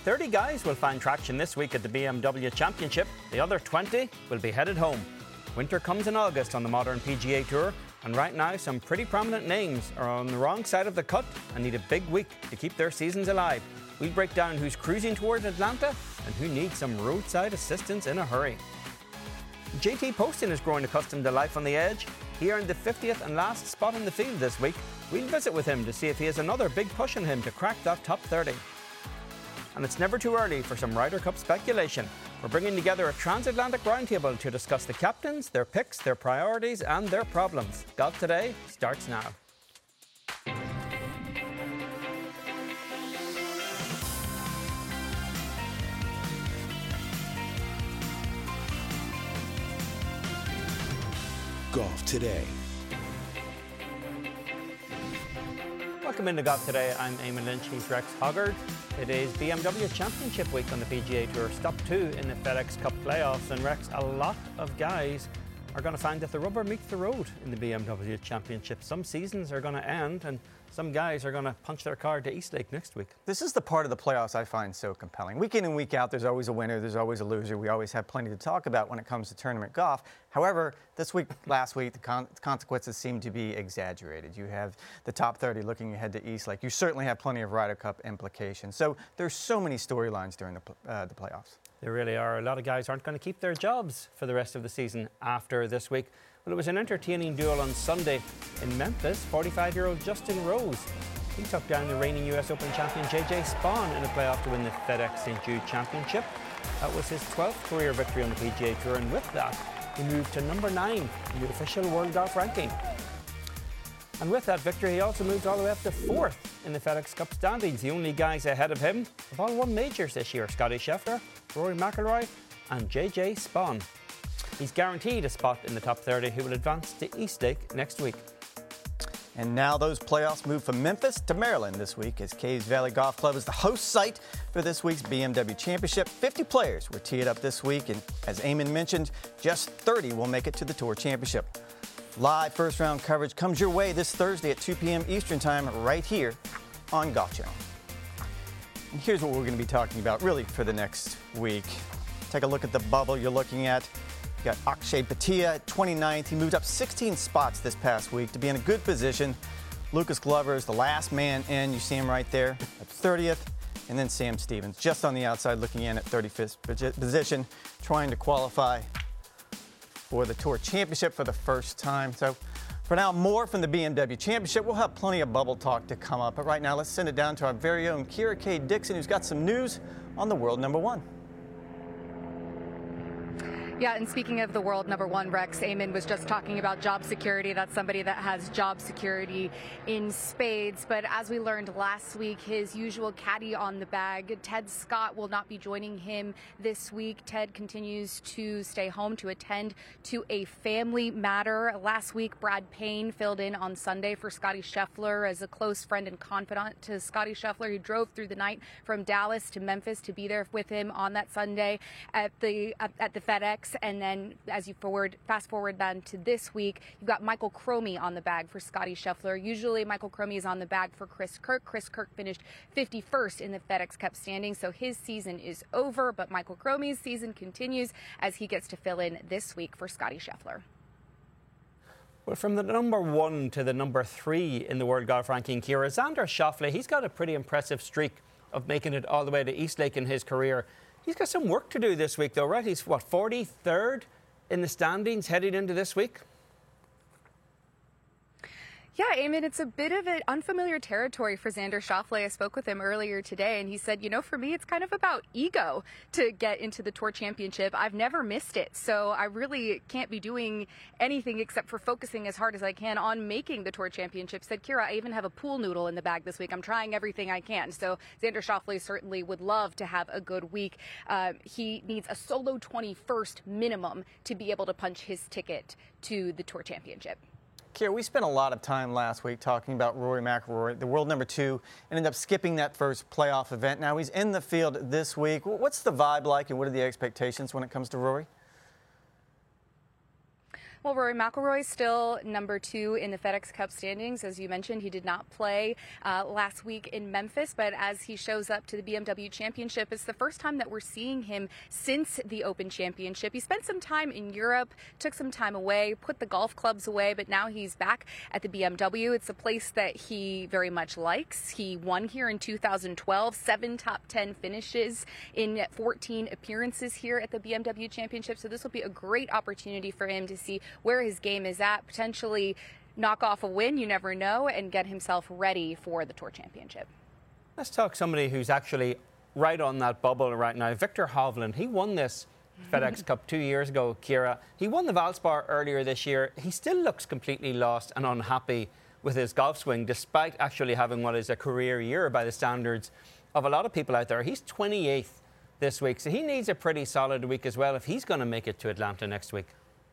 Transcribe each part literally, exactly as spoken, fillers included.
thirty guys will find traction this week at the B M W Championship. The other twenty will be headed home. Winter comes in August on the modern P G A Tour, and right now some pretty prominent names are on the wrong side of the cut and need a big week to keep their seasons alive. We'll break down who's cruising towards Atlanta and who needs some roadside assistance in a hurry. J T Poston is growing accustomed to life on the edge. He earned the fiftieth and last spot in the field this week. We'll visit with him to see if he has another big push on him to crack that top thirty. And it's never too early for some Ryder Cup speculation. We're bringing together a transatlantic roundtable to discuss the captains, their picks, their priorities and their problems. Golf Today starts now. Golf Today. Welcome into Golf Today. I'm Eamon Lynch. He's Rex Hoggard. It is B M W Championship week on the P G A Tour. Stop two in the FedEx Cup playoffs. And Rex, a lot of guys are going to find that the rubber meets the road in the B M W Championship. Some seasons are going to end and some guys are going to punch their card to Eastlake next week. This is the part of the playoffs I find so compelling. Week in and week out, there's always a winner, there's always a loser. We always have plenty to talk about when it comes to tournament golf. However, this week, last week, the con- consequences seem to be exaggerated. You have the top thirty looking ahead to Eastlake. You certainly have plenty of Ryder Cup implications. So there's so many storylines during the, uh, the playoffs. There really are. A lot of guys aren't going to keep their jobs for the rest of the season after this week. Well, it was an entertaining duel on Sunday in Memphis. forty-five-year-old Justin Rose. He took down the reigning U S Open champion J J Spaun in a playoff to win the FedEx Saint Jude Championship. That was his twelfth career victory on the P G A Tour, and with that, he moved to number nine in the official World Golf ranking. And with that victory, he also moved all the way up to fourth in the FedEx Cup standings. The only guys ahead of him have all won majors this year: Scotty Scheffler, Rory McIlroy, and J J Spaun. He's guaranteed a spot in the top thirty, who will advance to Eastlake next week. And now those playoffs move from Memphis to Maryland this week, as Caves Valley Golf Club is the host site for this week's B M W Championship. fifty players were teed up this week, and as Eamon mentioned, just thirty will make it to the Tour Championship. Live first round coverage comes your way this Thursday at two p.m. Eastern Time right here on Golf Channel. And here's what we're going to be talking about really for the next week. Take a look at the bubble you're looking at. You got Akshay Bhatia at twenty-ninth. He moved up sixteen spots this past week to be in a good position. Lucas Glover is the last man in. You see him right there at thirtieth. And then Sam Stevens just on the outside looking in at thirty-fifth position, trying to qualify for the Tour Championship for the first time. So for now, more from the B M W Championship. We'll have plenty of bubble talk to come up. But right now, let's send it down to our very own Kira K. Dixon, who's got some news on the world number one. Yeah, and speaking of the world number one, Rex, Eamon was just talking about job security. That's somebody that has job security in spades. But as we learned last week, his usual caddy on the bag, Ted Scott, will not be joining him this week. Ted continues to stay home to attend to a family matter. Last week, Brad Payne filled in on Sunday for Scotty Scheffler as a close friend and confidant to Scotty Scheffler. He drove through the night from Dallas to Memphis to be there with him on that Sunday at the at the FedEx. And then as you forward, fast forward then to this week, you've got Michael Cromie on the bag for Scotty Scheffler. Usually Michael Cromie is on the bag for Chris Kirk. Chris Kirk finished fifty-first in the FedEx Cup standings, so his season is over, but Michael Cromie's season continues as he gets to fill in this week for Scotty Scheffler. Well, from the number one to the number three in the World Golf ranking, Kira, Xander Schauffele, he's got a pretty impressive streak of making it all the way to Eastlake in his career. He's got some work to do this week, though, right? He's, what, forty-third in the standings heading into this week? Yeah, Eamon, it's a bit of an unfamiliar territory for Xander Schauffele. I spoke with him earlier today, and he said, you know, for me, it's kind of about ego to get into the Tour Championship. I've never missed it, so I really can't be doing anything except for focusing as hard as I can on making the Tour Championship. Said, Kira, I even have a pool noodle in the bag this week. I'm trying everything I can. So Xander Schauffele certainly would love to have a good week. Uh, he needs a solo twenty-first minimum to be able to punch his ticket to the Tour Championship. Kira, we spent a lot of time last week talking about Rory McIlroy, the world number two, and ended up skipping that first playoff event. Now he's in the field this week. What's the vibe like, and what are the expectations when it comes to Rory? Well, Rory McIlroy still number two in the FedEx Cup standings. As you mentioned, he did not play uh, last week in Memphis, but as he shows up to the B M W Championship, it's the first time that we're seeing him since the Open Championship. He spent some time in Europe, took some time away, put the golf clubs away, but now he's back at the B M W. It's a place that he very much likes. He won here in two thousand twelve, seven top ten finishes in fourteen appearances here at the B M W Championship, so this will be a great opportunity for him to see where his game is at, potentially knock off a win, you never know, and get himself ready for the Tour Championship. Let's talk somebody who's actually right on that bubble right now. Viktor Hovland, he won this FedEx Cup two years ago, Ciara. He won the Valspar earlier this year. He still looks completely lost and unhappy with his golf swing, despite actually having what is a career year by the standards of a lot of people out there. He's twenty-eighth this week, so he needs a pretty solid week as well if he's going to make it to Atlanta next week.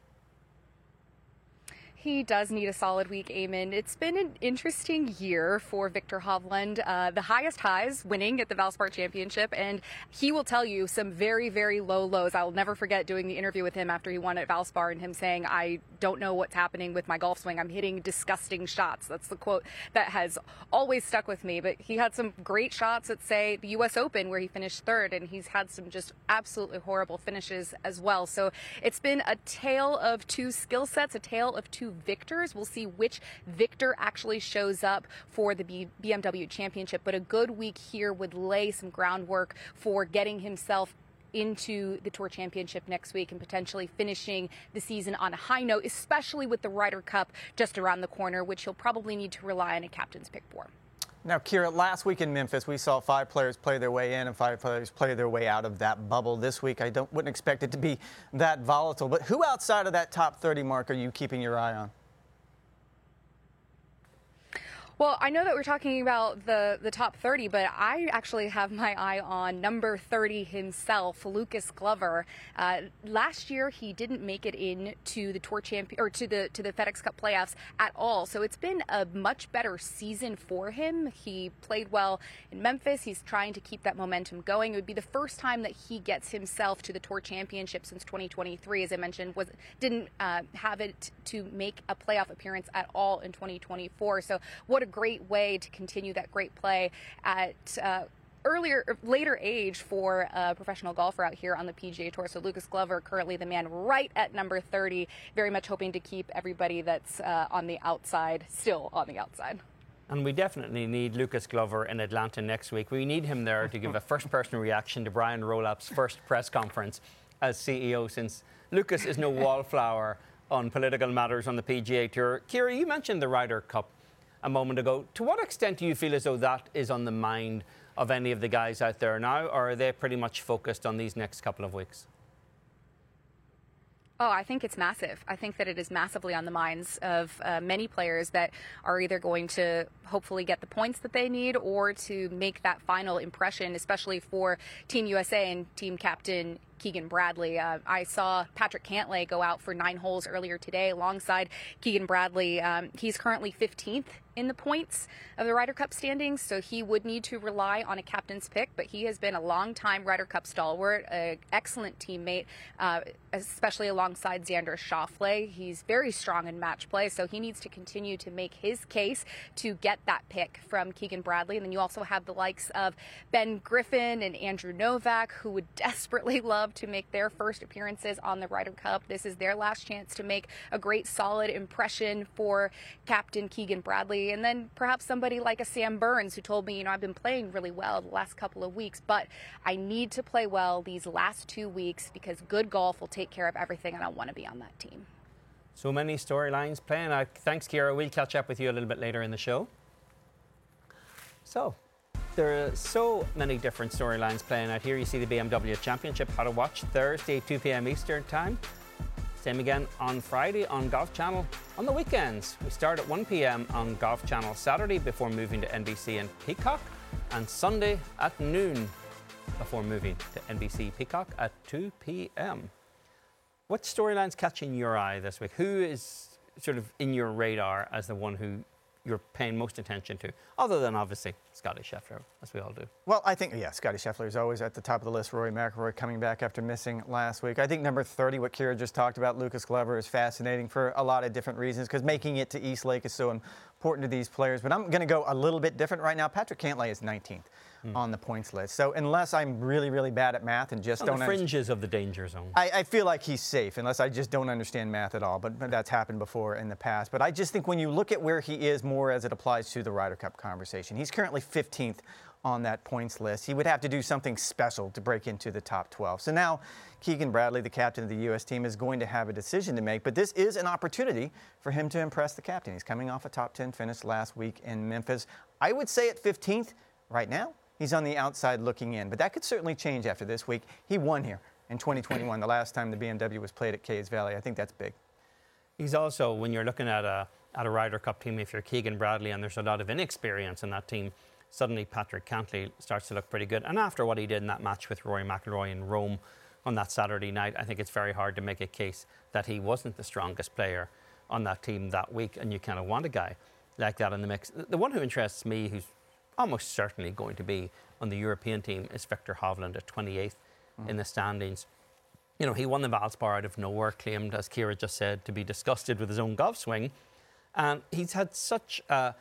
He does need a solid week, Eamon. It's been an interesting year for Viktor Hovland. Uh, the highest highs winning at the Valspar Championship, and he will tell you some very, very low lows. I'll never forget doing the interview with him after he won at Valspar and him saying, I don't know what's happening with my golf swing. I'm hitting disgusting shots. That's the quote that has always stuck with me. But he had some great shots at, say, the U S Open where he finished third, and he's had some just absolutely horrible finishes as well. So it's been a tale of two skill sets, a tale of two victors. We'll see which victor actually shows up for the B- BMW Championship, but a good week here would lay some groundwork for getting himself into the Tour Championship next week and potentially finishing the season on a high note, especially with the Ryder Cup just around the corner, which he'll probably need to rely on a captain's pick for. Now, Ciara, last week in Memphis, we saw five players play their way in and five players play their way out of that bubble. This week, I don't wouldn't expect it to be that volatile. But who outside of that top thirty mark are you keeping your eye on? Well, I know that we're talking about the, the top thirty, but I actually have my eye on number thirty himself, Lucas Glover. Uh, last year, he didn't make it into the Tour Champion or to the to the FedEx Cup playoffs at all. So it's been a much better season for him. He played well in Memphis. He's trying to keep that momentum going. It would be the first time that he gets himself to the Tour Championship since twenty twenty-three. As I mentioned, was didn't uh, have it to make a playoff appearance at all in twenty twenty-four. So what a great way to continue that great play at uh, earlier, later age for a professional golfer out here on the P G A Tour. So Lucas Glover, currently the man right at number thirty, very much hoping to keep everybody that's uh, on the outside still on the outside. And we definitely need Lucas Glover in Atlanta next week. We need him there to give a first-person reaction to Brian Rolap's first press conference as C E O, since Lucas is no wallflower on political matters on the P G A Tour. Ciara, you mentioned the Ryder Cup a moment ago. To what extent do you feel as though that is on the mind of any of the guys out there now, or are they pretty much focused on these next couple of weeks? Oh, I think it's massive. I think that it is massively on the minds of uh, many players that are either going to hopefully get the points that they need or to make that final impression, especially for Team U S A and team captain Keegan Bradley. Uh, I saw Patrick Cantlay go out for nine holes earlier today alongside Keegan Bradley. Um, he's currently fifteenth in the points of the Ryder Cup standings, so he would need to rely on a captain's pick, but he has been a long-time Ryder Cup stalwart, an excellent teammate, uh, especially alongside Xander Schauffele. He's very strong in match play, so he needs to continue to make his case to get that pick from Keegan Bradley. And then you also have the likes of Ben Griffin and Andrew Novak, who would desperately love to make their first appearances on the Ryder Cup. This is their last chance to make a great solid impression for Captain Keegan Bradley. And then perhaps somebody like a Sam Burns, who told me, you know, I've been playing really well the last couple of weeks, but I need to play well these last two weeks because good golf will take care of everything, and I want to be on that team. So many storylines playing out. Thanks, Ciara. We'll catch up with you a little bit later in the show. So, there are so many different storylines playing out here. You see the B M W Championship, how to watch Thursday, two p.m. Eastern Time. Same again on Friday on Golf Channel. On the weekends, we start at one p.m. on Golf Channel Saturday before moving to N B C and Peacock, and Sunday at noon before moving to N B C Peacock at two p.m. What storyline's catching your eye this week? Who is sort of in your radar as the one who you're paying most attention to, other than obviously Scotty Scheffler, as we all do? Well, I think, yeah, Scotty Scheffler is always at the top of the list. Rory McIlroy coming back after missing last week. I think number thirty, what Kira just talked about, Lucas Glover, is fascinating for a lot of different reasons, because making it to East Lake is so important to these players. But I'm going to go a little bit different right now. Patrick Cantlay is nineteenth mm. on the points list. So unless I'm really, really bad at math and just on don't the fringes of the danger zone, I, I feel like he's safe, unless I just don't understand math at all. But, but that's happened before in the past. But I just think when you look at where he is more as it applies to the Ryder Cup conversation, he's currently fifteenth on that points list. He would have to do something special to break into the top twelve. So now Keegan Bradley, the captain of the U S team, is going to have a decision to make, but this is an opportunity for him to impress the captain. He's coming off a top ten finish last week in Memphis. I would say at fifteenth right now, he's on the outside looking in, but that could certainly change after this week. He won here in twenty twenty-one, the last time the B M W was played at Caves Valley. I think that's big. He's also, when you're looking at a, at a Ryder Cup team, if you're Keegan Bradley and there's a lot of inexperience in that team, suddenly Patrick Cantlay starts to look pretty good. And after what he did in that match with Rory McIlroy in Rome on that Saturday night, I think it's very hard to make a case that he wasn't the strongest player on that team that week, and you kind of want a guy like that in the mix. The one who interests me, who's almost certainly going to be on the European team, is Viktor Hovland at twenty-eighth mm. in the standings. You know, he won the Valspar out of nowhere, claimed, as Kira just said, to be disgusted with his own golf swing. And he's had such a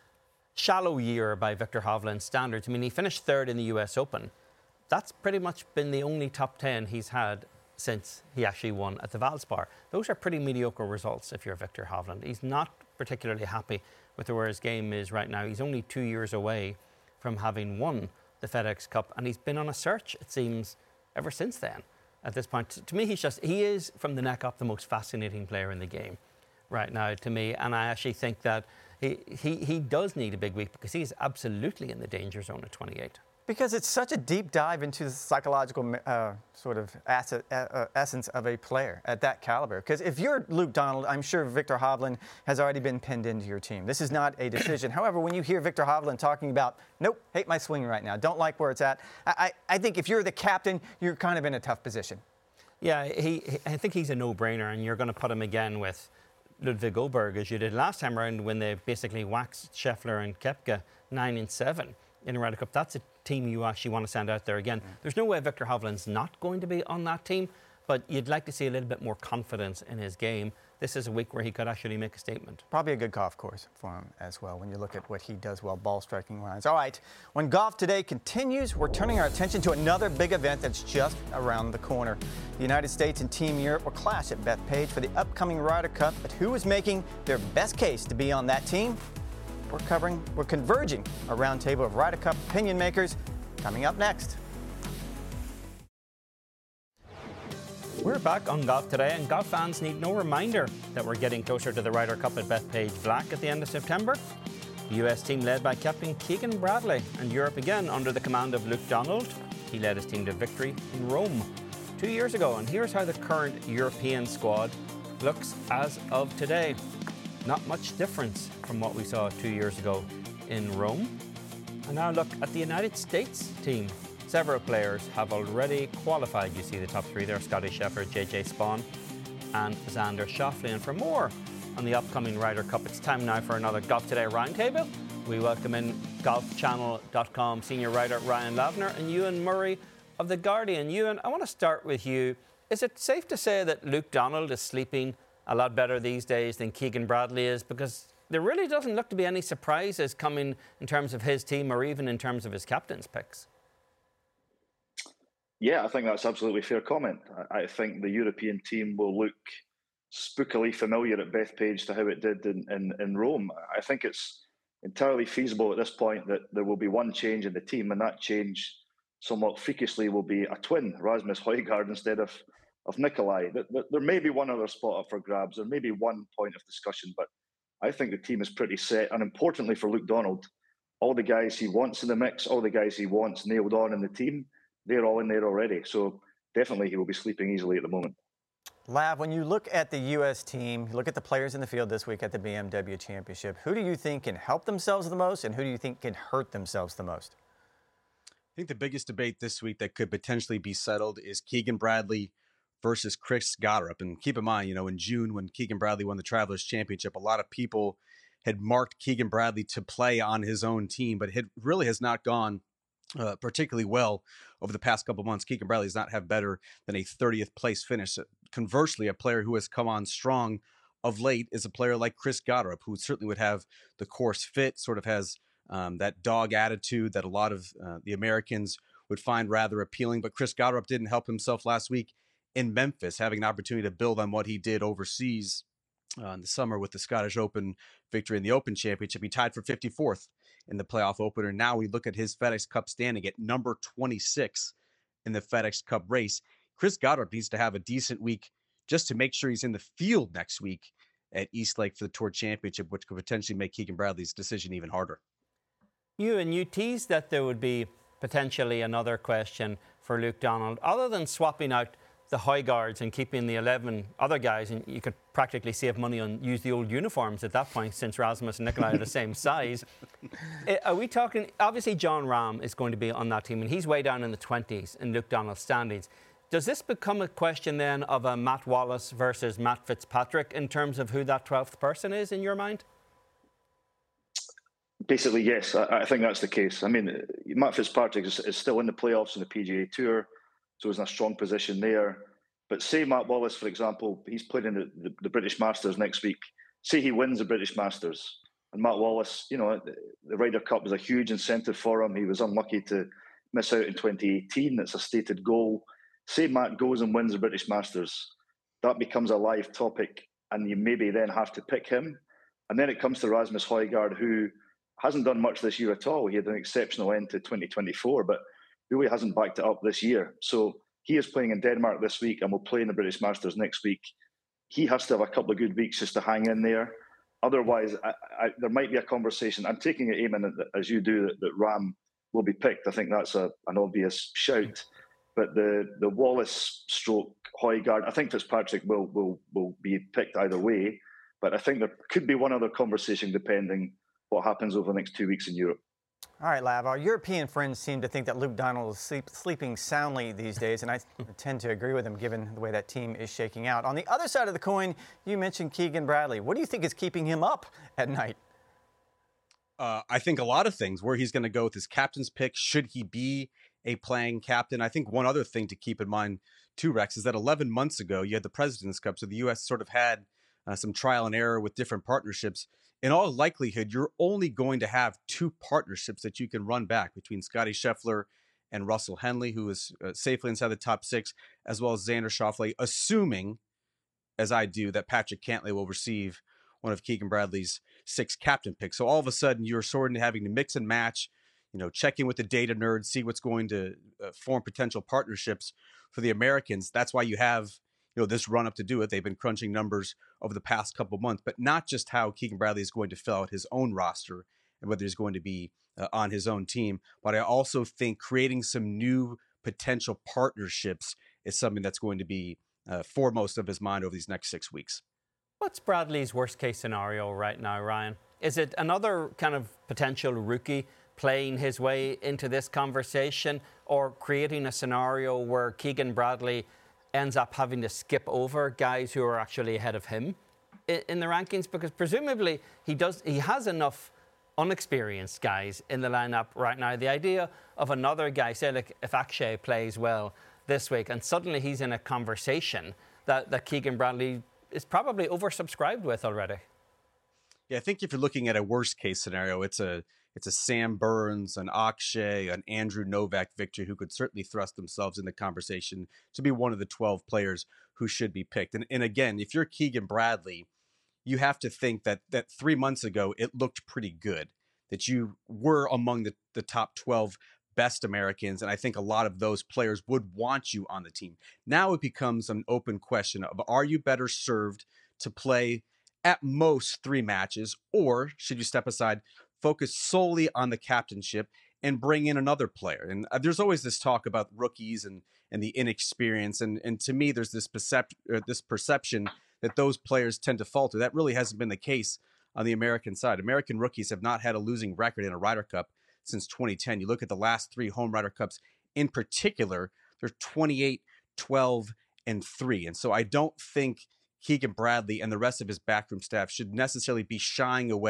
shallow year by Viktor Hovland's standards. I mean, he finished third in the U S Open. That's pretty much been the only top ten he's had since he actually won at the Valspar. Those are pretty mediocre results if you're Viktor Hovland. He's not particularly happy with where his game is right now. He's only two years away from having won the FedEx Cup, and he's been on a search, it seems, ever since then. At this point, to me, he's just, he is, from the neck up, the most fascinating player in the game right now to me. And I actually think that he, he, he does need a big week, because he's absolutely in the danger zone at twenty-eight. Because it's such a deep dive into the psychological uh, sort of asset, uh, essence of a player at that caliber. Because if you're Luke Donald, I'm sure Viktor Hovland has already been pinned into your team. This is not a decision. However, when you hear Viktor Hovland talking about, nope, hate my swing right now, don't like where it's at, I, I, I think if you're the captain, you're kind of in a tough position. Yeah, he, he, I think he's a no-brainer, and you're going to put him again with Ludwig Åberg, as you did last time around when they basically waxed Scheffler and Koepka nine and seven in the Ryder Cup. That's a team you actually want to send out there again. Mm. There's no way Viktor Hovland's not going to be on that team, but you'd like to see a little bit more confidence in his game. This is a week where he could actually make a statement. Probably a good golf course for him as well when you look at what he does well, ball striking wise. All right, when Golf Today continues, we're turning our attention to another big event that's just around the corner. The United States and Team Europe will clash at Bethpage for the upcoming Ryder Cup, but who is making their best case to be on that team? We're covering, we're converging a roundtable of Ryder Cup opinion makers coming up next. We're back on Golf Today, and golf fans need no reminder that we're getting closer to the Ryder Cup at Bethpage Black at the end of September. The U S team led by Captain Keegan Bradley, and Europe again under the command of Luke Donald. He led his team to victory in Rome two years ago, and here's how the current European squad looks as of today. Not much difference from what we saw two years ago in Rome. And now look at the United States team. Several players have already qualified. You see the top three there: Scotty Scheffler, J J Spaun, and Xander Schauffele. And for more on the upcoming Ryder Cup, it's time now for another Golf Today Roundtable. We welcome in golf channel dot com senior writer Ryan Lavner and Ewan Murray of The Guardian. Ewan, I want to start with you. Is it safe to say that Luke Donald is sleeping a lot better these days than Keegan Bradley is? Because there really doesn't look to be any surprises coming in terms of his team or even in terms of his captain's picks. Yeah, I think that's absolutely fair comment. I think the European team will look spookily familiar at Bethpage to how it did in, in, in Rome. I think it's entirely feasible at this point that there will be one change in the team, and that change, somewhat freakishly, will be a twin, Rasmus Højgaard instead of, of Nicolai. There may be one other spot up for grabs, there may be one point of discussion, but I think the team is pretty set. And importantly for Luke Donald, all the guys he wants in the mix, all the guys he wants nailed on in the team, they're all in there already. So definitely he will be sleeping easily at the moment. Lav, when you look at the U S team, you look at the players in the field this week at the B M W Championship, who do you think can help themselves the most and who do you think can hurt themselves the most? I think the biggest debate this week that could potentially be settled is Keegan Bradley versus Chris Goddard. And keep in mind, you know, in June when Keegan Bradley won the Travelers Championship, a lot of people had marked Keegan Bradley to play on his own team, but it really has not gone uh, particularly well over the past couple of months. Keegan Bradley does not have better than a thirtieth place finish. Conversely, a player who has come on strong of late is a player like Chris Gotterup, who certainly would have the course fit, sort of has um, that dog attitude that a lot of uh, the Americans would find rather appealing. But Chris Gotterup didn't help himself last week in Memphis, having an opportunity to build on what he did overseas uh, in the summer with the Scottish Open victory in the Open Championship. He tied for fifty-fourth in the playoff opener. Now we look at his FedEx Cup standing at number twenty-six in the FedEx Cup race. Chris Gotterup needs to have a decent week just to make sure he's in the field next week at East Lake for the Tour Championship, which could potentially make Keegan Bradley's decision even harder. You and you teased that there would be potentially another question for Luke Donald. Other than swapping out the Højgaards and keeping the eleven other guys, and you could practically save money on use the old uniforms at that point since Rasmus and Nikolai are the same size. Are we talking, obviously Jon Rahm is going to be on that team and he's way down in the twenties in Luke Donald's standings. Does this become a question then of a Matt Wallace versus Matt Fitzpatrick in terms of who that twelfth person is in your mind? Basically, yes. I, I think that's the case. I mean, Matt Fitzpatrick is, is still in the playoffs in the P G A Tour, so he's in a strong position there. But say Matt Wallace, for example, he's playing in the, the, the British Masters next week. Say he wins the British Masters. And Matt Wallace, you know, the Ryder Cup was a huge incentive for him. He was unlucky to miss out in twenty eighteen. That's a stated goal. Say Matt goes and wins the British Masters. That becomes a live topic, and you maybe then have to pick him. And then it comes to Rasmus Højgaard, who hasn't done much this year at all. He had an exceptional end to twenty twenty-four, but really hasn't backed it up this year. So he is playing in Denmark this week and will play in the British Masters next week. He has to have a couple of good weeks just to hang in there. Otherwise, I, I, there might be a conversation. I'm taking it, Eamon, as you do, that, that Rahm will be picked. I think that's a, an obvious shout. But the the Wallace stroke Højgaard, I think Fitzpatrick will will will be picked either way. But I think there could be one other conversation depending what happens over the next two weeks in Europe. All right, Lav, our European friends seem to think that Luke Donald is sleep, sleeping soundly these days, and I tend to agree with him given the way that team is shaking out. On the other side of the coin, you mentioned Keegan Bradley. What do you think is keeping him up at night? Uh, I think a lot of things, where he's going to go with his captain's pick. Should he be a playing captain? I think one other thing to keep in mind, too, Rex, is that eleven months ago, you had the President's Cup, so the U S sort of had uh, some trial and error with different partnerships. In all likelihood, you're only going to have two partnerships that you can run back between Scotty Scheffler and Russell Henley, who is uh, safely inside the top six, as well as Xander Schauffele, assuming, as I do, that Patrick Cantlay will receive one of Keegan Bradley's six captain picks. So all of a sudden, you're sort of having to mix and match, you know, check in with the data nerds, see what's going to uh, form potential partnerships for the Americans. That's why you have, you know, this run up to do it. They've been crunching numbers over the past couple of months, but not just how Keegan Bradley is going to fill out his own roster and whether he's going to be uh, on his own team. But I also think creating some new potential partnerships is something that's going to be uh, foremost of his mind over these next six weeks. What's Bradley's worst case scenario right now, Ryan? Is it another kind of potential rookie playing his way into this conversation, or creating a scenario where Keegan Bradley ends up having to skip over guys who are actually ahead of him in the rankings? Because presumably he does, he has enough unexperienced guys in the lineup right now. The idea of another guy, say like if Akshay plays well this week and suddenly he's in a conversation that, that Keegan Bradley is probably oversubscribed with already. Yeah, I think if you're looking at a worst case scenario, it's a It's a Sam Burns, an Akshay, an Andrew Novak victory who could certainly thrust themselves in the conversation to be one of the twelve players who should be picked. And, and again, if you're Keegan Bradley, you have to think that that three months ago, it looked pretty good, that you were among the, the top twelve best Americans. And I think a lot of those players would want you on the team. Now it becomes an open question of, are you better served to play at most three matches, or should you step aside, focus solely on the captainship and bring in another player? And uh, there's always this talk about rookies and and the inexperience. And and to me, there's this percep- uh, this perception that those players tend to falter. That really hasn't been the case on the American side. American rookies have not had a losing record in a Ryder Cup since twenty ten. You look at the last three home Ryder Cups in particular, they're twenty-eight, twelve, and three. And so I don't think Keegan Bradley and the rest of his backroom staff should necessarily be shying away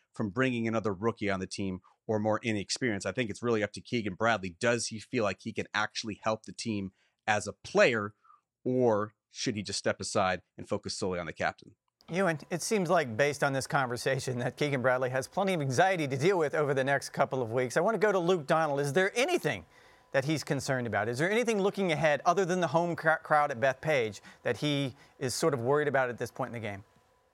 from bringing another rookie on the team or more inexperienced. I think it's really up to Keegan Bradley. Does he feel like he can actually help the team as a player, or should he just step aside and focus solely on the captain? Ewan, it seems like based on this conversation that Keegan Bradley has plenty of anxiety to deal with over the next couple of weeks. I want to go to Luke Donald. Is there anything that he's concerned about? Is there anything looking ahead other than the home cr- crowd at Bethpage that he is sort of worried about at this point in the game?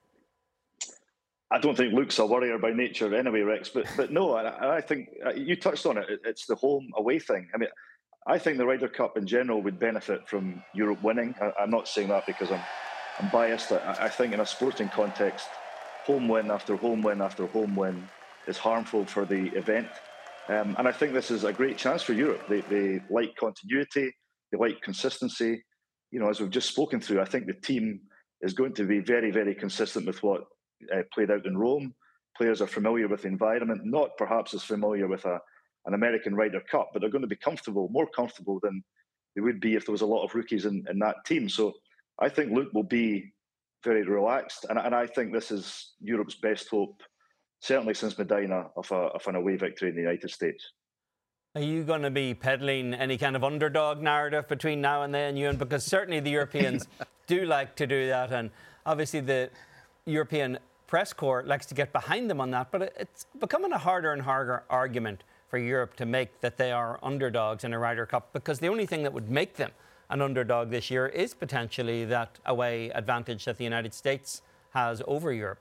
I don't think Luke's a worrier by nature anyway, Rex, but but no, I, I think uh, you touched on it. It's the home away thing. I mean, I think the Ryder Cup in general would benefit from Europe winning. I, I'm not saying that because I'm I'm biased. I, I think in a sporting context, home win after home win after home win is harmful for the event. Um, and I think this is a great chance for Europe. They, they like continuity, they like consistency. You know, as we've just spoken through, I think the team is going to be very, very consistent with what uh, played out in Rome. Players are familiar with the environment, not perhaps as familiar with a, an American Ryder Cup, but they're going to be comfortable, more comfortable than they would be if there was a lot of rookies in, in that team. So I think Luke will be very relaxed, and, and I think this is Europe's best hope, certainly since Medina, of, a, of an away victory in the United States. Are you going to be peddling any kind of underdog narrative between now and then, Ewan? Because certainly the Europeans do like to do that, and obviously the European press corps likes to get behind them on that, but it's becoming a harder and harder argument for Europe to make that they are underdogs in a Ryder Cup, because the only thing that would make them an underdog this year is potentially that away advantage that the United States has over Europe.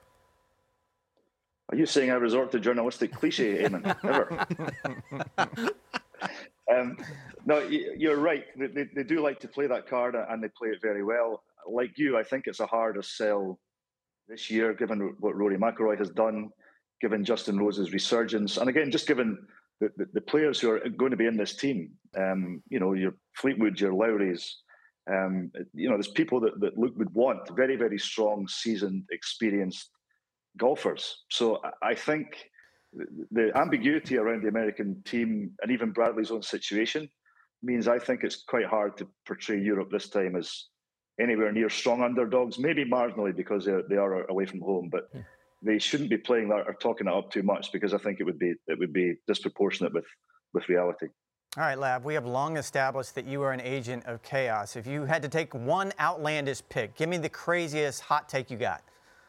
Are you saying I resort to journalistic cliche, Eamon? Never. um, no, you're right. They, they do like to play that card, and they play it very well. Like you, I think it's a harder sell this year, given what Rory McIlroy has done, given Justin Rose's resurgence, and again, just given the, the, the players who are going to be in this team. Um, you know, your Fleetwood, your Lowrys. Um, you know, there's people that, that Luke would want, very, very strong, seasoned, experienced golfers. So I think the ambiguity around the American team and even Bradley's own situation means I think it's quite hard to portray Europe this time as anywhere near strong underdogs, maybe marginally because they're, they are away from home, but yeah. They shouldn't be playing that or talking it up too much, because I think it would be it would be disproportionate with, with reality. All right, Lab, we have long established that you are an agent of chaos. If you had to take one outlandish pick, give me the craziest hot take you got.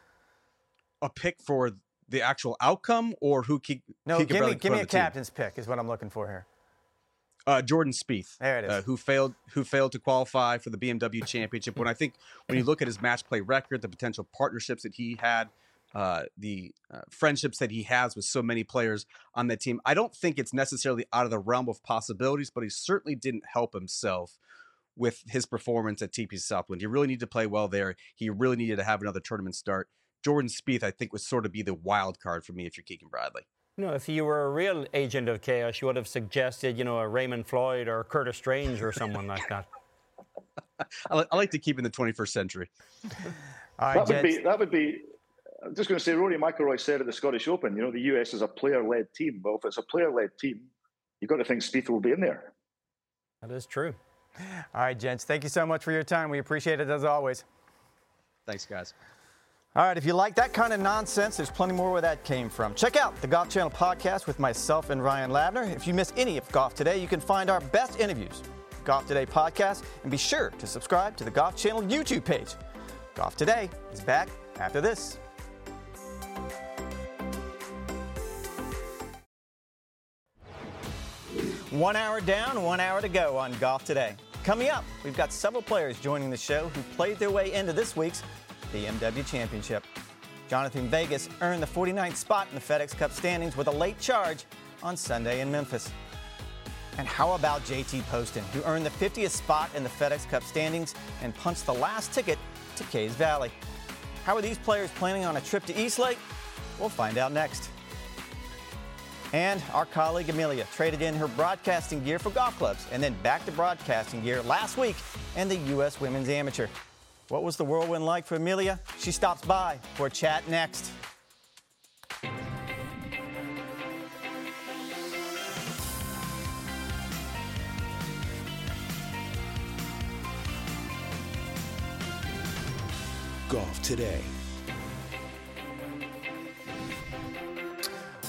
A pick for the actual outcome, or who keep no give me give me a captain's pick is what I'm looking for here. Uh, Jordan Spieth, there it is. Uh, who failed who failed to qualify for the B M W Championship. When I think when you look at his match play record, the potential partnerships that he had, uh, the uh, friendships that he has with so many players on that team, I don't think it's necessarily out of the realm of possibilities. But he certainly didn't help himself with his performance at T P C Southwind. He really needed to play well there. He really needed to have another tournament start. Jordan Spieth, I think, would sort of be the wild card for me if you're Keegan Bradley. You know, if you were a real agent of chaos, you would have suggested, you know, a Raymond Floyd or Curtis Strange or someone like that. I, I like to keep in the twenty-first century. All right, that would Jets. be. That would be. I'm just going to say, Rory McIlroy said at the Scottish Open, you know, the U S is a player-led team. Well, if it's a player-led team, you've got to think Spieth will be in there. That is true. All right, gents, thank you so much for your time. We appreciate it as always. Thanks, guys. All right, if you like that kind of nonsense, there's plenty more where that came from. Check out the Golf Channel podcast with myself and Ryan Lavner. If you miss any of Golf Today, you can find our best interviews, Golf Today podcast, and be sure to subscribe to the Golf Channel YouTube page. Golf Today is back after this. One hour down, one hour to go on Golf Today. Coming up, we've got several players joining the show who played their way into this week's B M W Championship. Jonathan Vegas earned the forty-ninth spot in the FedEx Cup standings with a late charge on Sunday in Memphis. And how about J T Poston, who earned the fiftieth spot in the FedEx Cup standings and punched the last ticket to Cays Valley? How are these players planning on a trip to East Lake? We'll find out next. And our colleague Amelia traded in her broadcasting gear for golf clubs and then back to broadcasting gear last week in the U S Women's Amateur. What was the whirlwind like for Amelia? She stops by for a chat next. Golf Today.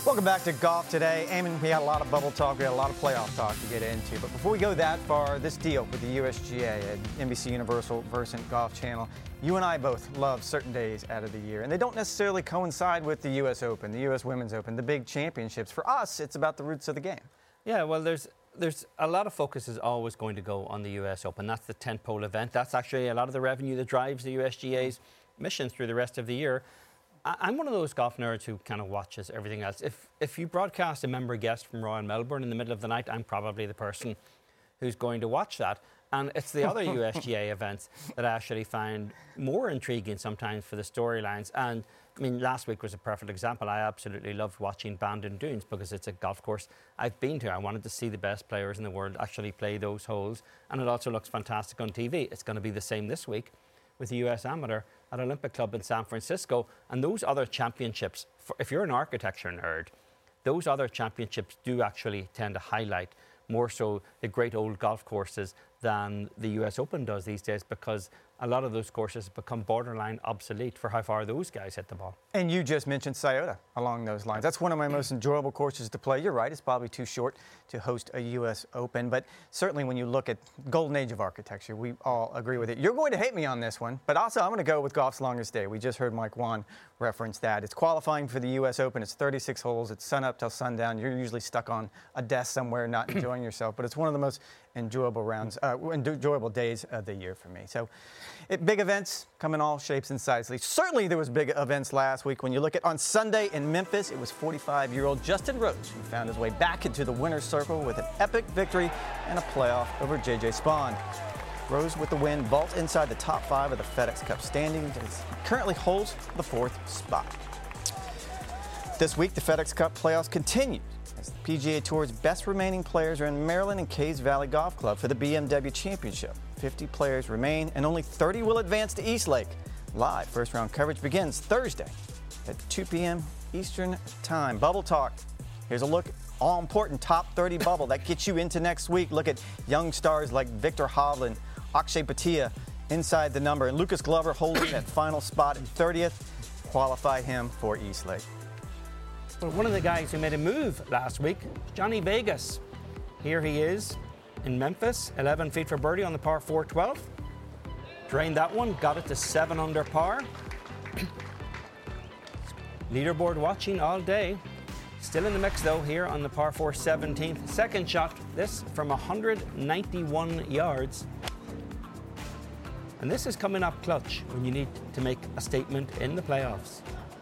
Welcome back to Golf Today. Eamon, we had a lot of bubble talk. We had a lot of playoff talk to get into. But before we go that far, this deal with the U S G A at N B C Universal Versant Golf Channel, you and I both love certain days out of the year. And they don't necessarily coincide with the U S Open, the U S Women's Open, the big championships. For us, it's about the roots of the game. Yeah, well, there's there's a lot of focus is always going to go on the U S Open. That's the tentpole event. That's actually a lot of the revenue that drives the U S G A's mission through the rest of the year. I'm one of those golf nerds who kind of watches everything else. If if you broadcast a member guest from Royal Melbourne in the middle of the night, I'm probably the person who's going to watch that. And it's the other U S G A events that I actually find more intriguing sometimes for the storylines. And I mean, last week was a perfect example. I absolutely loved watching Bandon Dunes because it's a golf course I've been to. I wanted to see the best players in the world actually play those holes. And it also looks fantastic on T V. It's going to be the same this week with the U S Amateur at Olympic Club in San Francisco. And those other championships, for, if you're an architecture nerd, those other championships do actually tend to highlight more so the great old golf courses than the U S Open does these days, because a lot of those courses have become borderline obsolete for how far those guys hit the ball. And you just mentioned Scioto along those lines. That's one of my most enjoyable courses to play. You're right, it's probably too short to host a U S Open, but certainly when you look at golden age of architecture, we all agree with it. You're going to hate me on this one, but also I'm going to go with golf's longest day. We just heard Mike Whan reference that. It's qualifying for the U S Open. It's thirty-six holes. It's sun up till sundown. You're usually stuck on a desk somewhere not enjoying yourself, but it's one of the most enjoyable rounds, uh, enjoyable days of the year for me. So it, big events come in all shapes and sizes. Certainly there was big events last week. When you look at on Sunday in Memphis, it was forty-five-year-old Justin Rose who found his way back into the winner's circle with an epic victory and a playoff over J J Spaun. Rose with the win vaults inside the top five of the FedEx Cup standings and currently holds the fourth spot. This week, the FedEx Cup playoffs continue as the P G A Tour's best remaining players are in Maryland and Caves Valley Golf Club for the B M W Championship. fifty players remain, and only thirty will advance to East Lake. Live first-round coverage begins Thursday at two p.m. Eastern Time. Bubble Talk. Here's a look at all-important top thirty bubble. That gets you into next week. Look at young stars like Victor Hovland, Akshay Bhatia inside the number, and Lucas Glover holding that final spot at thirtieth. Qualify him for East Lake. Well, one of the guys who made a move last week, Johnny Vegas. Here he is in Memphis, eleven feet for birdie on the par four twelve. Drained that one, got it to seven under par. Leaderboard watching all day. Still in the mix though here on the par four seventeenth. Second shot, this from one hundred ninety-one yards. And this is coming up clutch when you need to make a statement in the playoffs.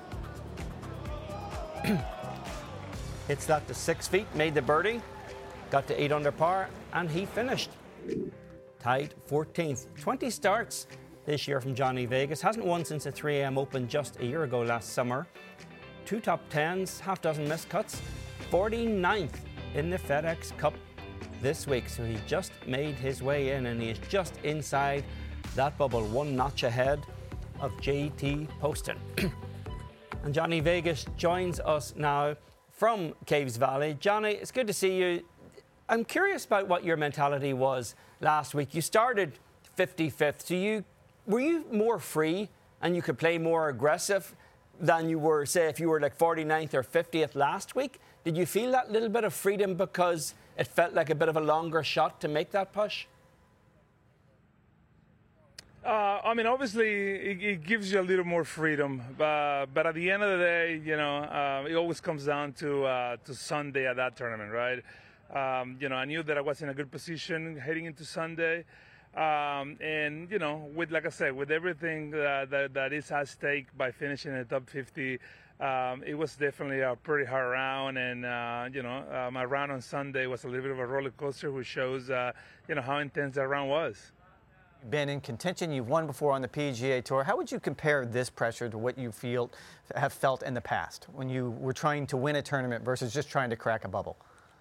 Hits that to six feet, made the birdie, got to eight under par, and he finished. Tied fourteenth. twenty starts this year from Johnny Vegas. Hasn't won since the three A M Open just a year ago last summer. Two top tens, half dozen missed cuts. forty-ninth in the FedEx Cup this week. So he just made his way in, and he is just inside that bubble, one notch ahead of J T Poston. And Johnny Vegas joins us now from Caves Valley. Johnny, it's good to see you. I'm curious about what your mentality was last week. You started fifty-fifth. So you were you more free and you could play more aggressive than you were, say, if you were like forty-ninth or fiftieth last week? Did you feel that little bit of freedom because it felt like a bit of a longer shot to make that push? Uh, I mean, obviously, it, it gives you a little more freedom, but but at the end of the day, you know, uh, it always comes down to uh, to Sunday at that tournament, right? Um, you know, I knew that I was in a good position heading into Sunday, um, and you know, with like I said, with everything that that, that is at stake by finishing in the top fifty, um, it was definitely a pretty hard round, and uh, you know, uh, my round on Sunday was a little bit of a roller coaster, which shows uh, you know how intense that round was. Been in contention, you've won before on the P G A Tour. How would you compare this pressure to what you feel have felt in the past when you were trying to win a tournament versus just trying to crack a bubble?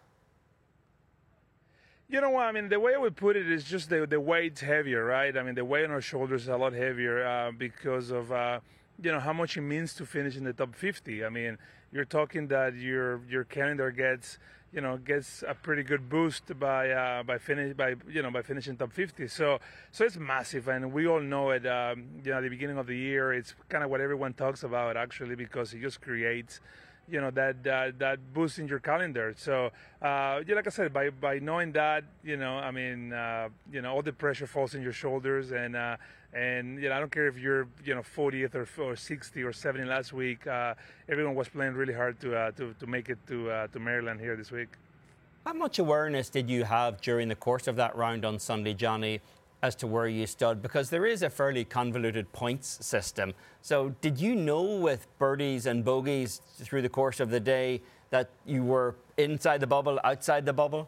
You know what, I mean, the way I would put it is just the, the weight's heavier, right? I mean, the weight on our shoulders is a lot heavier uh, because of, uh, you know, how much it means to finish in the top fifty. I mean, you're talking that your your calendar gets, you know, gets a pretty good boost by uh, by finish by you know by finishing top fifty. So so it's massive, and we all know it. Um, you know, at the beginning of the year, it's kind of what everyone talks about actually, because it just creates, you know, that that, that boost in your calendar. So, uh, yeah, like I said, by by knowing that, you know, I mean, uh, you know, all the pressure falls on your shoulders, and uh, and you know, I don't care if you're, you know, fortieth or or sixty or seventy last week. Uh, everyone was playing really hard to uh, to to make it to uh, to Maryland here this week. How much awareness did you have during the course of that round on Sunday, Johnny, as to where you stood? Because there is a fairly convoluted points system. So did you know with birdies and bogeys through the course of the day that you were inside the bubble, outside the bubble?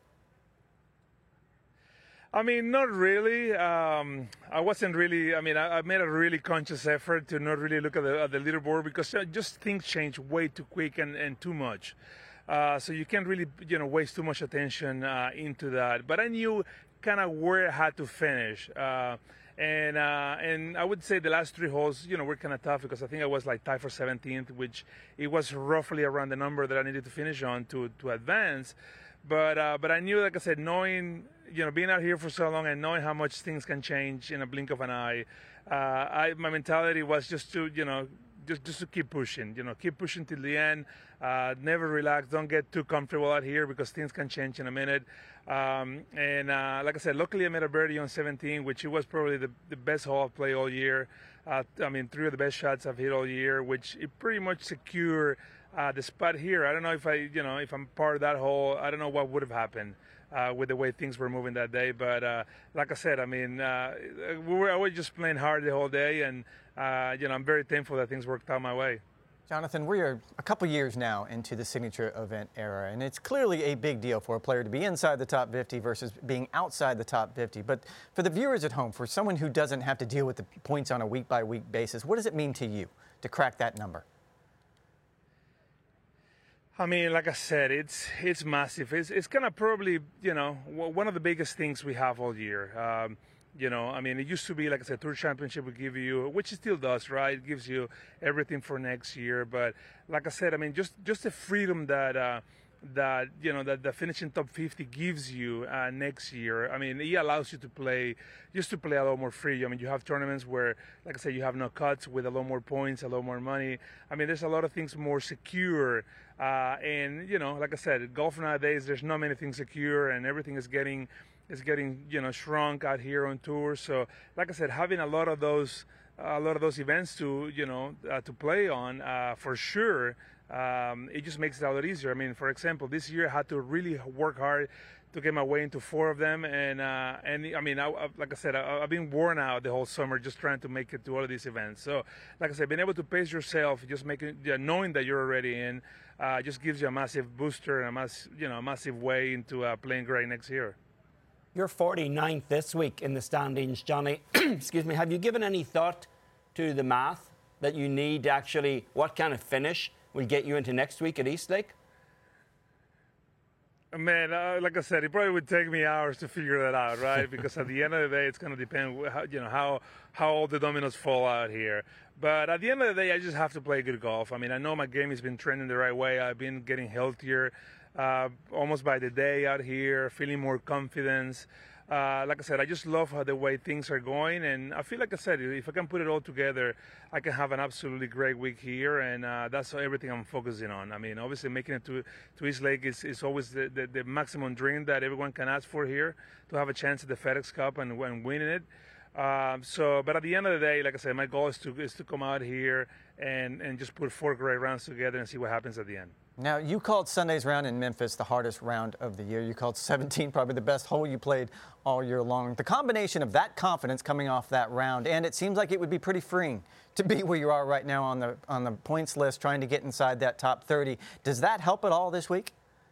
I mean, not really. Um, I wasn't really, I mean, I, I made a really conscious effort to not really look at the, at the leaderboard, because just things change way too quick and, and too much. Uh, so you can't really, you know, waste too much attention uh, into that. But I knew kind of where I had to finish. Uh, and uh, and I would say the last three holes, you know, were kind of tough, because I think I was like tied for seventeenth, which it was roughly around the number that I needed to finish on to, to advance. But uh, but I knew, like I said, knowing, you know, being out here for so long and knowing how much things can change in a blink of an eye, uh, I my mentality was just to, you know, just just to keep pushing, you know, keep pushing till the end. Uh, never relax. Don't get too comfortable out here, because things can change in a minute. Um, and uh, like I said, luckily I made a birdie on seventeen, which it was probably the, the best hole I've played all year. Uh, I mean, three of the best shots I've hit all year, which it pretty much secured uh, the spot here. I don't know if I, you know, if I'm part of that hole, I don't know what would have happened uh, with the way things were moving that day. But uh, like I said, I mean, uh, we were I was just playing hard the whole day, and uh, you know, I'm very thankful that things worked out my way. Jonathan, we are a couple years now into the signature event era, and it's clearly a big deal for a player to be inside the top fifty versus being outside the top fifty. But for the viewers at home, for someone who doesn't have to deal with the points on a week-by-week basis, what does it mean to you to crack that number? I mean, like I said, it's it's massive. It's it's kind of probably, you know, one of the biggest things we have all year. Um, You know, I mean, it used to be, like I said, Tour Championship would give you, which it still does, right? It gives you everything for next year. But like I said, I mean, just just the freedom that uh, that you know that the finishing top fifty gives you uh, next year. I mean, it allows you to play, just to play a lot more free. I mean, you have tournaments where, like I said, you have no cuts with a lot more points, a lot more money. I mean, there's a lot of things more secure. Uh, and you know, like I said, golf nowadays, there's not many things secure, and everything is getting. Is getting, you know, shrunk out here on tour. So, like I said, having a lot of those, uh, a lot of those events to, you know, uh, to play on, uh, for sure, um, it just makes it a lot easier. I mean, for example, this year I had to really work hard to get my way into four of them, and uh, and I mean, I, I, like I said, I, I've been worn out the whole summer just trying to make it to all of these events. So, like I said, being able to pace yourself, just making, yeah, knowing that you're already in, uh, just gives you a massive booster and a mass, you know, a massive way into uh, playing great next year. You're forty-ninth this week in the standings, Johnny. Excuse me. Have you given any thought to the math that you need to actually, what kind of finish will get you into next week at Eastlake? Man, uh, like I said, it probably would take me hours to figure that out, right? Because at the end of the day, it's going to depend, how, you know, how how all the dominoes fall out here. But at the end of the day, I just have to play good golf. I mean, I know my game has been trending the right way. I've been getting healthier. Uh, almost by the day out here, feeling more confidence. Uh, like I said, I just love how the way things are going, and I feel like I said, if I can put it all together, I can have an absolutely great week here, and uh, that's everything I'm focusing on. I mean, obviously, making it to to Eastlake is, is always the, the, the maximum dream that everyone can ask for here, to have a chance at the FedEx Cup and, and winning it. Um, so, but at the end of the day, like I said, my goal is to is to come out here and, and just put four great rounds together and see what happens at the end. Now, you called Sunday's round in Memphis the hardest round of the year. You called seventeen probably the best hole you played all year long. The combination of that confidence coming off that round, and it seems like it would be pretty freeing to be where you are right now on the on the points list, trying to get inside that top thirty. Does that help at all this week?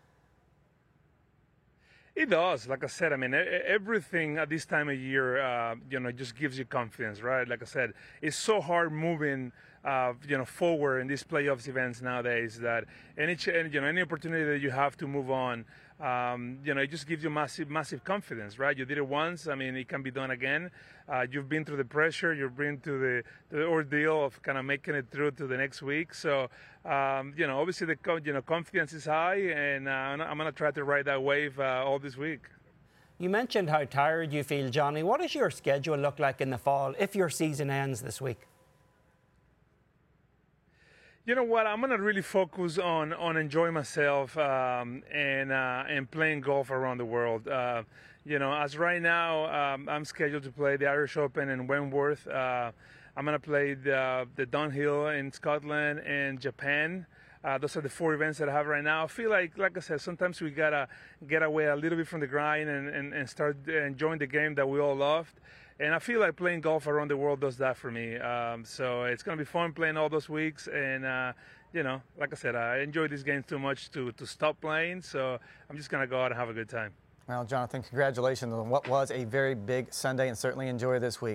It does. Like I said, I mean, everything at this time of year, uh, you know, just gives you confidence, right? Like I said, it's so hard moving, uh, you know, forward in these playoffs events nowadays that any, you know, any opportunity that you have to move on, um, you know, it just gives you massive, massive confidence, right? You did it once. I mean, it can be done again. Uh, you've been through the pressure. You've been through the, the ordeal of kind of making it through to the next week. So, um, you know, obviously the you know confidence is high, and uh, I'm going to try to ride that wave uh, all this week. You mentioned how tired you feel, Johnny. What does your schedule look like in the fall if your season ends this week? You know what? I'm gonna really focus on on enjoying myself um, and uh, and playing golf around the world. Uh, you know, as right now, um, I'm scheduled to play the Irish Open in Wentworth. Uh, I'm gonna play the the Dunhill in Scotland and Japan. Uh, those are the four events that I have right now. I feel like, like I said, sometimes we gotta get away a little bit from the grind and, and, and start enjoying the game that we all loved. And I feel like playing golf around the world does that for me. Um, so it's going to be fun playing all those weeks. And, uh, you know, like I said, I enjoy these games too much to, to stop playing. So I'm just going to go out and have a good time. Well, Jonathan, congratulations on what was a very big Sunday, and certainly enjoy this week.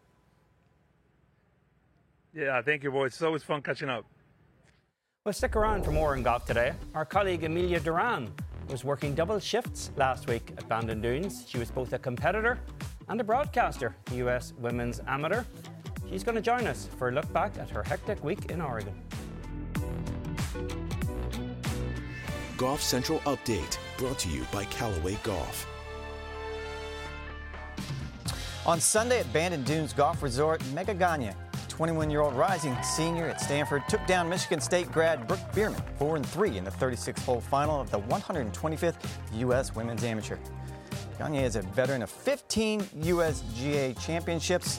Yeah, thank you, boys. It's always fun catching up. Well, stick around for more in golf today. Our colleague Amelia Duran was working double shifts last week at Bandon Dunes. She was both a competitor and a broadcaster, U S Women's Amateur. She's going to join us for a look back at her hectic week in Oregon. Golf Central Update, brought to you by Callaway Golf. On Sunday at Bandon Dunes Golf Resort, Mega Gagne, twenty-one-year-old rising senior at Stanford, took down Michigan State grad Brooke Bierman four and three in the thirty-six hole final of the one hundred twenty-fifth U S Women's Amateur. Gagne is a veteran of fifteen U S G A championships,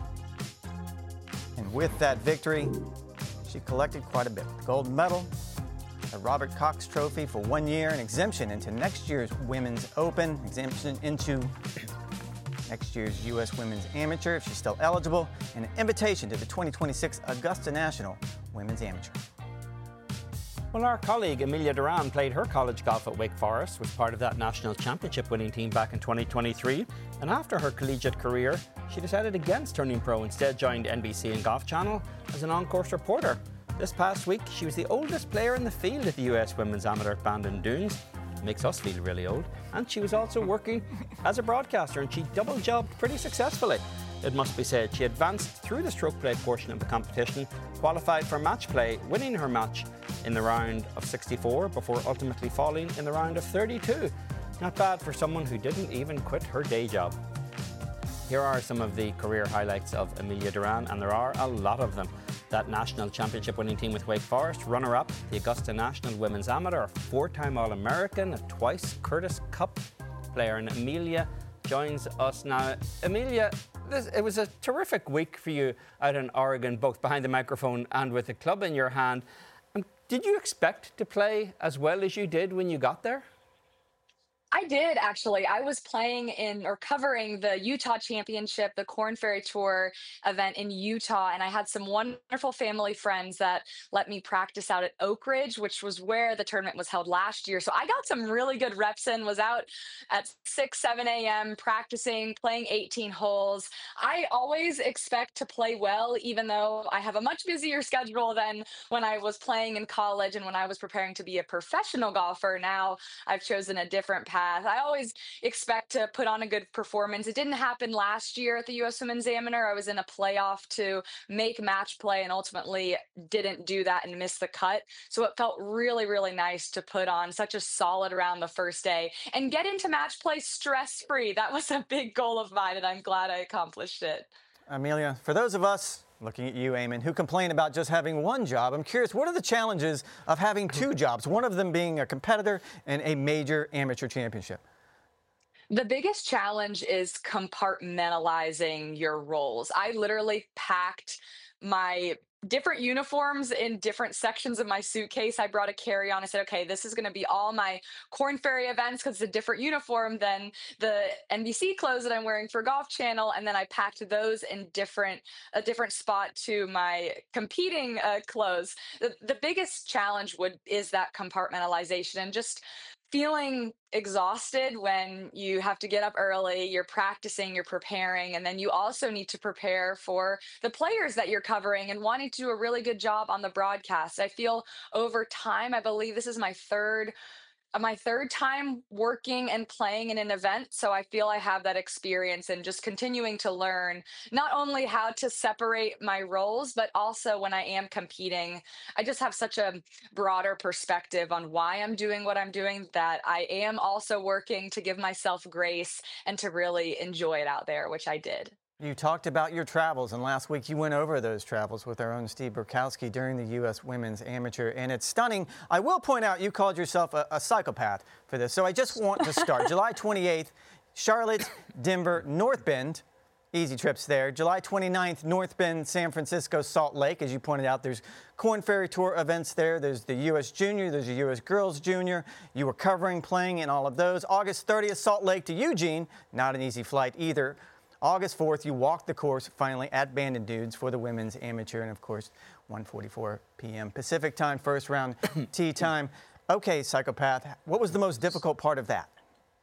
and with that victory, she collected quite a bit. The gold medal, a Robert Cox Trophy for one year, an exemption into next year's Women's Open, exemption into next year's U S Women's Amateur if she's still eligible, and an invitation to the twenty twenty-six Augusta National Women's Amateur. Well, our colleague Amelia Duran played her college golf at Wake Forest, was part of that national championship winning team back in twenty twenty-three, and after her collegiate career, she decided against turning pro, instead joined N B C and Golf Channel as an on-course reporter. This past week, she was the oldest player in the field at the U S Women's Amateur at Bandon Dunes. Makes us feel really old. And she was also working as a broadcaster, and she double jobbed pretty successfully. It must be said, she advanced through the stroke play portion of the competition, qualified for match play, winning her match in the round of sixty-four before ultimately falling in the round of thirty-two. Not bad for someone who didn't even quit her day job. Here are some of the career highlights of Amelia Duran, and there are a lot of them. That national championship winning team with Wake Forest, runner-up, the Augusta National Women's Amateur, a four-time All-American, a twice Curtis Cup player, and Amelia joins us now. Amelia, this, it was a terrific week for you out in Oregon, both behind the microphone and with a club in your hand. Um, did you expect to play as well as you did when you got there? I did, actually. I was playing in or covering the Utah Championship, the Korn Ferry Tour event in Utah, and I had some wonderful family friends that let me practice out at Oak Ridge, which was where the tournament was held last year. So I got some really good reps in, was out at six, seven a.m. practicing, playing eighteen holes. I always expect to play well, even though I have a much busier schedule than when I was playing in college and when I was preparing to be a professional golfer. Now I've chosen a different path. I always expect to put on a good performance. It didn't happen last year at the U S Women's Amateur. I was in a playoff to make match play and ultimately didn't do that and missed the cut. So it felt really, really nice to put on such a solid round the first day and get into match play stress-free. That was a big goal of mine, and I'm glad I accomplished it. Amelia, for those of us looking at you, Eamon, who complain about just having one job, I'm curious, what are the challenges of having two jobs, one of them being a competitor and a major amateur championship? The biggest challenge is compartmentalizing your roles. I literally packed my different uniforms in different sections of my suitcase. I brought a carry-on. I said, okay, this is going to be all my Korn Ferry events because it's a different uniform than the N B C clothes that I'm wearing for Golf Channel. And then I packed those in different a different spot to my competing uh, clothes. The, the biggest challenge would is that compartmentalization and just feeling exhausted when you have to get up early, you're practicing, you're preparing, and then you also need to prepare for the players that you're covering and wanting to do a really good job on the broadcast. I feel over time, I believe this is my third my third time working and playing in an event. So I feel I have that experience and just continuing to learn not only how to separate my roles, but also when I am competing, I just have such a broader perspective on why I'm doing what I'm doing, that I am also working to give myself grace and to really enjoy it out there, which I did. You talked about your travels, and last week you went over those travels with our own Steve Burkowski during the U S Women's Amateur, and it's stunning. I will point out you called yourself a, a psychopath for this, so I just want to start. July twenty-eighth, Charlotte, Denver, North Bend. Easy trips there. July twenty-ninth, North Bend, San Francisco, Salt Lake. As you pointed out, there's Korn Ferry Tour events there. There's the U S Junior. There's the U S Girls Junior. You were covering, playing in all of those. August thirtieth, Salt Lake to Eugene. Not an easy flight either. August fourth, you walked the course finally at Bandon Dunes for the Women's Amateur. And, of course, one forty-four p m Pacific time, first round tee time. Okay, psychopath, what was the most difficult part of that?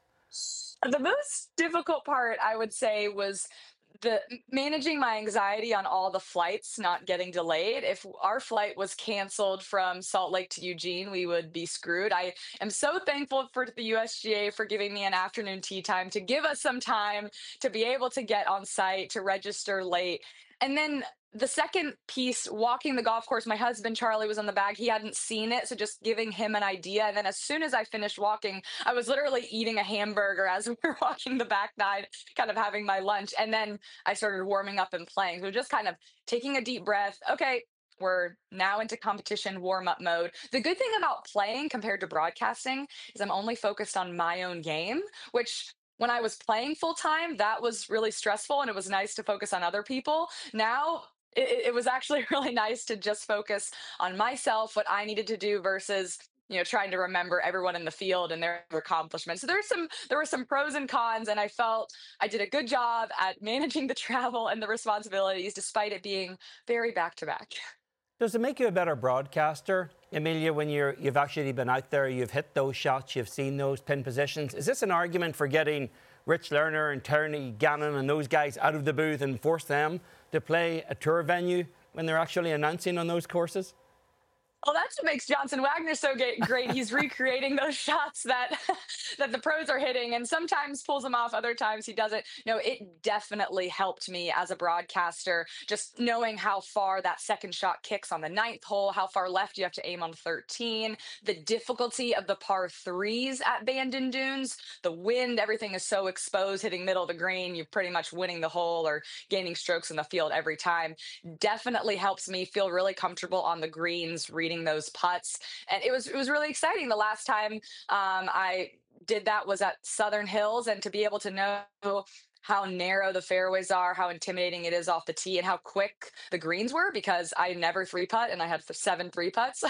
The most difficult part, I would say, was the managing my anxiety on all the flights not getting delayed. If our flight was canceled from Salt Lake to Eugene, we would be screwed. I am so thankful for the U S G A for giving me an afternoon tee time to give us some time to be able to get on site, to register late. And then the second piece, walking the golf course, my husband, Charlie, was on the bag. He hadn't seen it, so just giving him an idea. And then as soon as I finished walking, I was literally eating a hamburger as we were walking the back nine, kind of having my lunch. And then I started warming up and playing. So just kind of taking a deep breath. Okay, we're now into competition warm-up mode. The good thing about playing compared to broadcasting is I'm only focused on my own game, which when I was playing full-time, that was really stressful, and it was nice to focus on other people. Now, It, it was actually really nice to just focus on myself, what I needed to do versus, you know, trying to remember everyone in the field and their accomplishments. So there's some, there were some pros and cons, and I felt I did a good job at managing the travel and the responsibilities, despite it being very back-to-back. Does it make you a better broadcaster, Amelia, when you're, you've actually been out there, you've hit those shots, you've seen those pin positions? Is this an argument for getting Rich Lerner and Tony Gannon and those guys out of the booth and force them to play a tour venue when they're actually announcing on those courses? Well, that's what makes Johnson Wagner so great. He's recreating those shots that that the pros are hitting, and sometimes pulls them off, other times he doesn't. No, it definitely helped me as a broadcaster, just knowing how far that second shot kicks on the ninth hole, how far left you have to aim on thirteen, the difficulty of the par threes at Bandon Dunes, the wind, everything is so exposed, hitting middle of the green, you're pretty much winning the hole or gaining strokes in the field every time. Definitely helps me feel really comfortable on the greens, reading those putts, and it was it was really exciting. The last time um, I did that was at Southern Hills, and to be able to know how narrow the fairways are, how intimidating it is off the tee, and how quick the greens were, because I never three putt, and I had seven three putts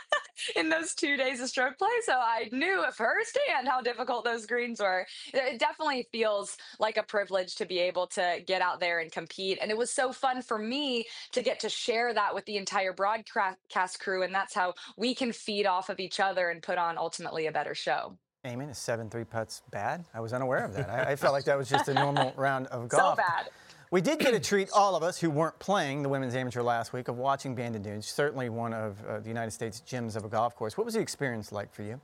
in those two days of stroke play. So I knew firsthand how difficult those greens were. It definitely feels like a privilege to be able to get out there and compete. And it was so fun for me to get to share that with the entire broadcast crew. And that's how we can feed off of each other and put on ultimately a better show. Eamon, is seven three putts bad? I was unaware of that. I, I felt like that was just a normal round of golf. So bad. We did get a treat, all of us who weren't playing the Women's Amateur last week, of watching Bandon Dunes, certainly one of uh, the United States gems of a golf course. What was the experience like for you?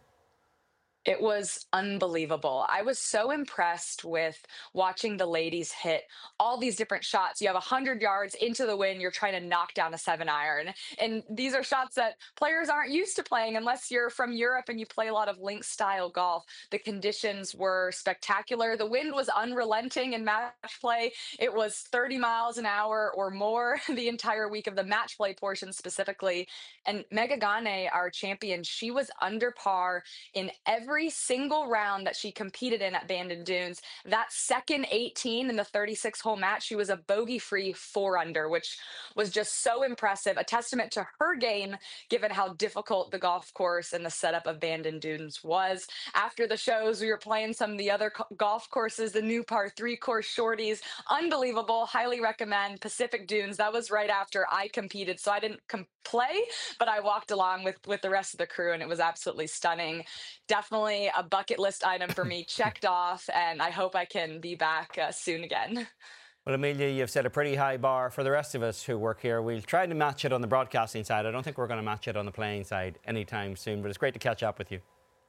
It was unbelievable. I was so impressed with watching the ladies hit all these different shots. You have one hundred yards into the wind. You're trying to knock down a seven iron. And these are shots that players aren't used to playing unless you're from Europe and you play a lot of link style golf. The conditions were spectacular. The wind was unrelenting in match play. It was thirty miles an hour or more the entire week of the match play portion specifically. And Megan Ganne, our champion, she was under par in every Every single round that she competed in at Bandon Dunes. That second eighteen in the thirty-six hole match, she was a bogey-free four under, which was just so impressive. A testament to her game, given how difficult the golf course and the setup of Bandon Dunes was. After the shows, we were playing some of the other golf courses, the new par three course shorties. Unbelievable. Highly recommend Pacific Dunes. That was right after I competed, so I didn't com- play, but I walked along with with the rest of the crew, and it was absolutely stunning. Definitely a bucket list item for me, checked off, and I hope I can be back uh, soon again. Well, Amelia, you've set a pretty high bar for the rest of us who work here. We'll try to match it on the broadcasting side. I don't think we're going to match it on the playing side anytime soon, but it's great to catch up with you.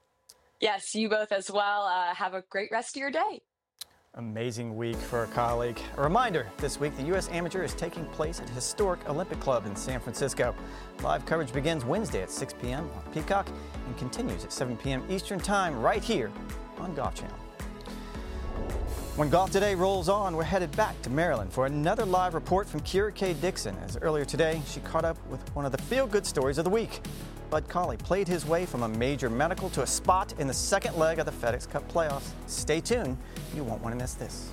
Yes, you both as well. Uh, have a great rest of your day. Amazing week for a colleague. A reminder, this week the U S Amateur is taking place at Historic Olympic Club in San Francisco. Live coverage begins Wednesday at six p m on Peacock and continues at seven p m Eastern Time right here on Golf Channel. When Golf Today rolls on, we're headed back to Maryland for another live report from Kira Kay Dixon, as earlier today she caught up with one of the feel-good stories of the week. Bud Cauley played his way from a major medical to a spot in the second leg of the FedEx Cup playoffs. Stay tuned. You won't want to miss this.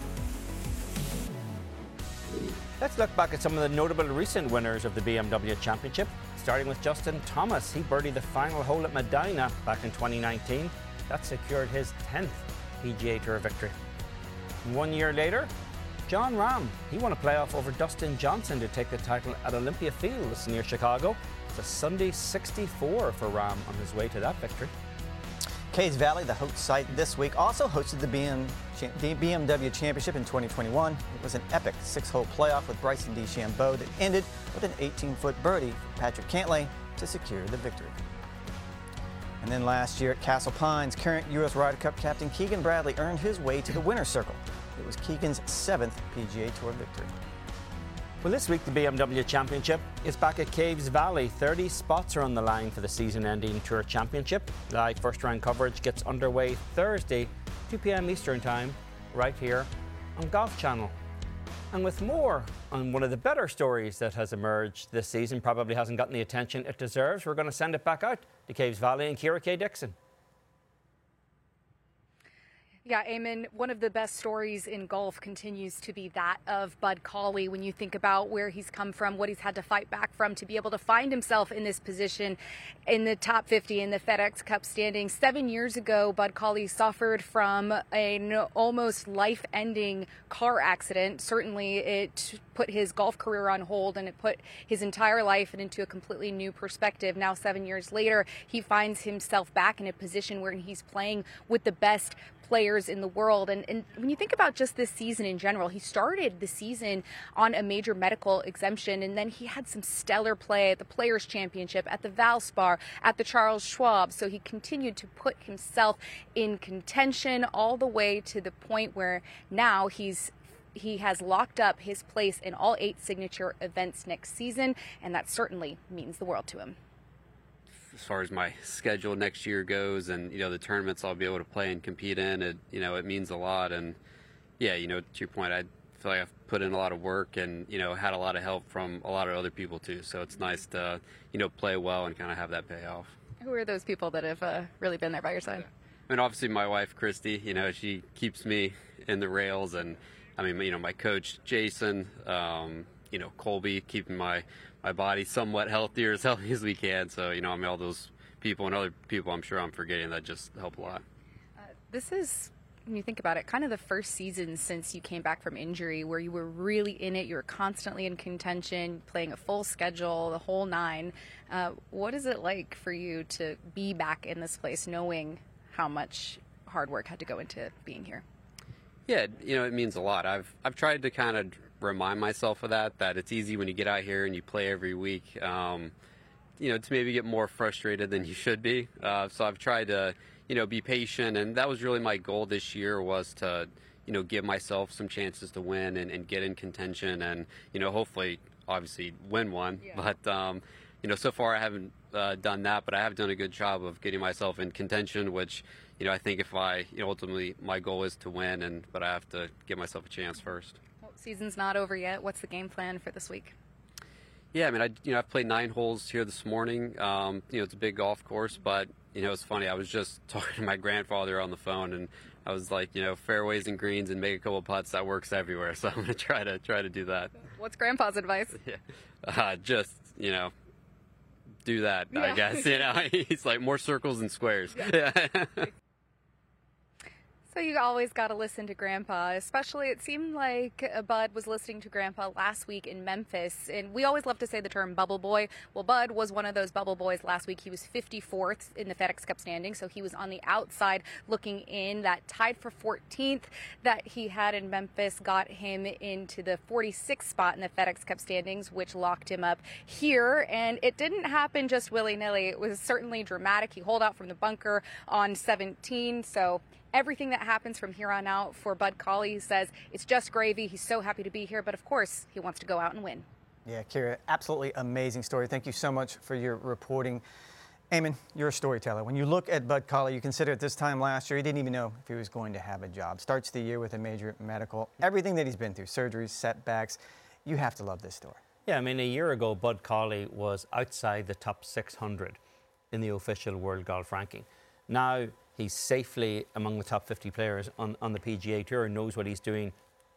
Let's look back at some of the notable recent winners of the B M W Championship, starting with Justin Thomas. He birdied the final hole at Medina back in twenty nineteen. That secured his tenth P G A Tour victory. One year later, Jon Rahm, he won a playoff over Dustin Johnson to take the title at Olympia Fields near Chicago. It's a Sunday sixty-four for Rahm on his way to that victory. Caves Valley, the host site this week, also hosted the B M, the B M W Championship in twenty twenty-one. It was an epic six-hole playoff with Bryson DeChambeau that ended with an eighteen-foot birdie for Patrick Cantlay to secure the victory. And then last year at Castle Pines, current U S Ryder Cup captain Keegan Bradley earned his way to the winner's circle. It was Keegan's seventh P G A Tour victory. Well, this week the B M W Championship is back at Caves Valley. thirty spots are on the line for the season-ending Tour Championship. Live first-round coverage gets underway Thursday, two p m Eastern Time, right here on Golf Channel. And with more on one of the better stories that has emerged this season, probably hasn't gotten the attention it deserves, we're going to send it back out to Caves Valley and Kira Kay Dixon. Yeah, Eamon, one of the best stories in golf continues to be that of Bud Cauley. When you think about where he's come from, what he's had to fight back from to be able to find himself in this position in the top fifty in the FedEx Cup standings. Seven years ago, Bud Cauley suffered from an almost life-ending car accident. Certainly, it put his golf career on hold and it put his entire life into a completely new perspective. Now, seven years later, he finds himself back in a position where he's playing with the best players in the world. And, and when you think about just this season in general, he started the season on a major medical exemption, and then he had some stellar play at the Players' Championship, at the Valspar, at the Charles Schwab. So he continued to put himself in contention all the way to the point where now he's he has locked up his place in all eight signature events next season, and that certainly means the world to him. As far as my schedule next year goes, and you know the tournaments I'll be able to play and compete in, it you know it means a lot. And yeah, you know to your point, I feel like I've put in a lot of work and you know had a lot of help from a lot of other people too. So it's nice to you know play well and kind of have that pay off. Who are those people that have uh, really been there by your side? I mean, obviously my wife Christy. You know she keeps me in the rails, and I mean you know my coach Jason. Um, you know Colby keeping my my body somewhat healthier, as healthy as we can. So, you know, I mean, all those people and other people I'm sure I'm forgetting that just help a lot. Uh, this is, when you think about it, kind of the first season since you came back from injury where you were really in it. You were constantly in contention, playing a full schedule, the whole nine. Uh, what is it like for you to be back in this place, knowing how much hard work had to go into being here? Yeah, you know, it means a lot. I've I've tried to kind of remind myself of that, that it's easy when you get out here and you play every week, um, you know, to maybe get more frustrated than you should be. Uh, so I've tried to, you know, be patient, and that was really my goal this year, was to, you know, give myself some chances to win and, and get in contention and, you know, hopefully, obviously, win one. Yeah. But, um, you know, so far I haven't uh, done that, but I have done a good job of getting myself in contention, which, you know, I think if I, you know, ultimately my goal is to win, and but I have to give myself a chance first. Season's not over yet. What's the game plan for this week? Yeah, I mean, I you know I've played nine holes here this morning. Um, you know, it's a big golf course, but you know it's funny. I was just talking to my grandfather on the phone, and I was like, you know, fairways and greens and make a couple of putts. That works everywhere. So I'm going to try to try to do that. What's Grandpa's advice? Yeah, uh, just you know, do that. Yeah. I guess you know he's like more circles and squares. Yeah. Yeah. So you always got to listen to Grandpa, especially it seemed like Bud was listening to Grandpa last week in Memphis. And we always love to say the term bubble boy. Well, Bud was one of those bubble boys last week. He was fifty-fourth in the FedEx Cup standing, so he was on the outside looking in. That tied for fourteenth that he had in Memphis got him into the forty-sixth spot in the FedEx Cup standings, which locked him up here. And it didn't happen just willy-nilly. It was certainly dramatic. He holed out from the bunker on seventeen, so everything that happens from here on out for Bud Cauley, he says it's just gravy. He's so happy to be here, but of course he wants to go out and win. Yeah, Kira, absolutely amazing story. Thank you so much for your reporting. Eamon, you're a storyteller. When you look at Bud Cauley, you consider at this time last year, he didn't even know if he was going to have a job. Starts the year with a major medical, everything that he's been through, surgeries, setbacks. You have to love this story. Yeah, I mean, a year ago, Bud Cauley was outside the top six hundred in the official World Golf Ranking. Now he's safely among the top fifty players on, on the P G A Tour, knows what he's doing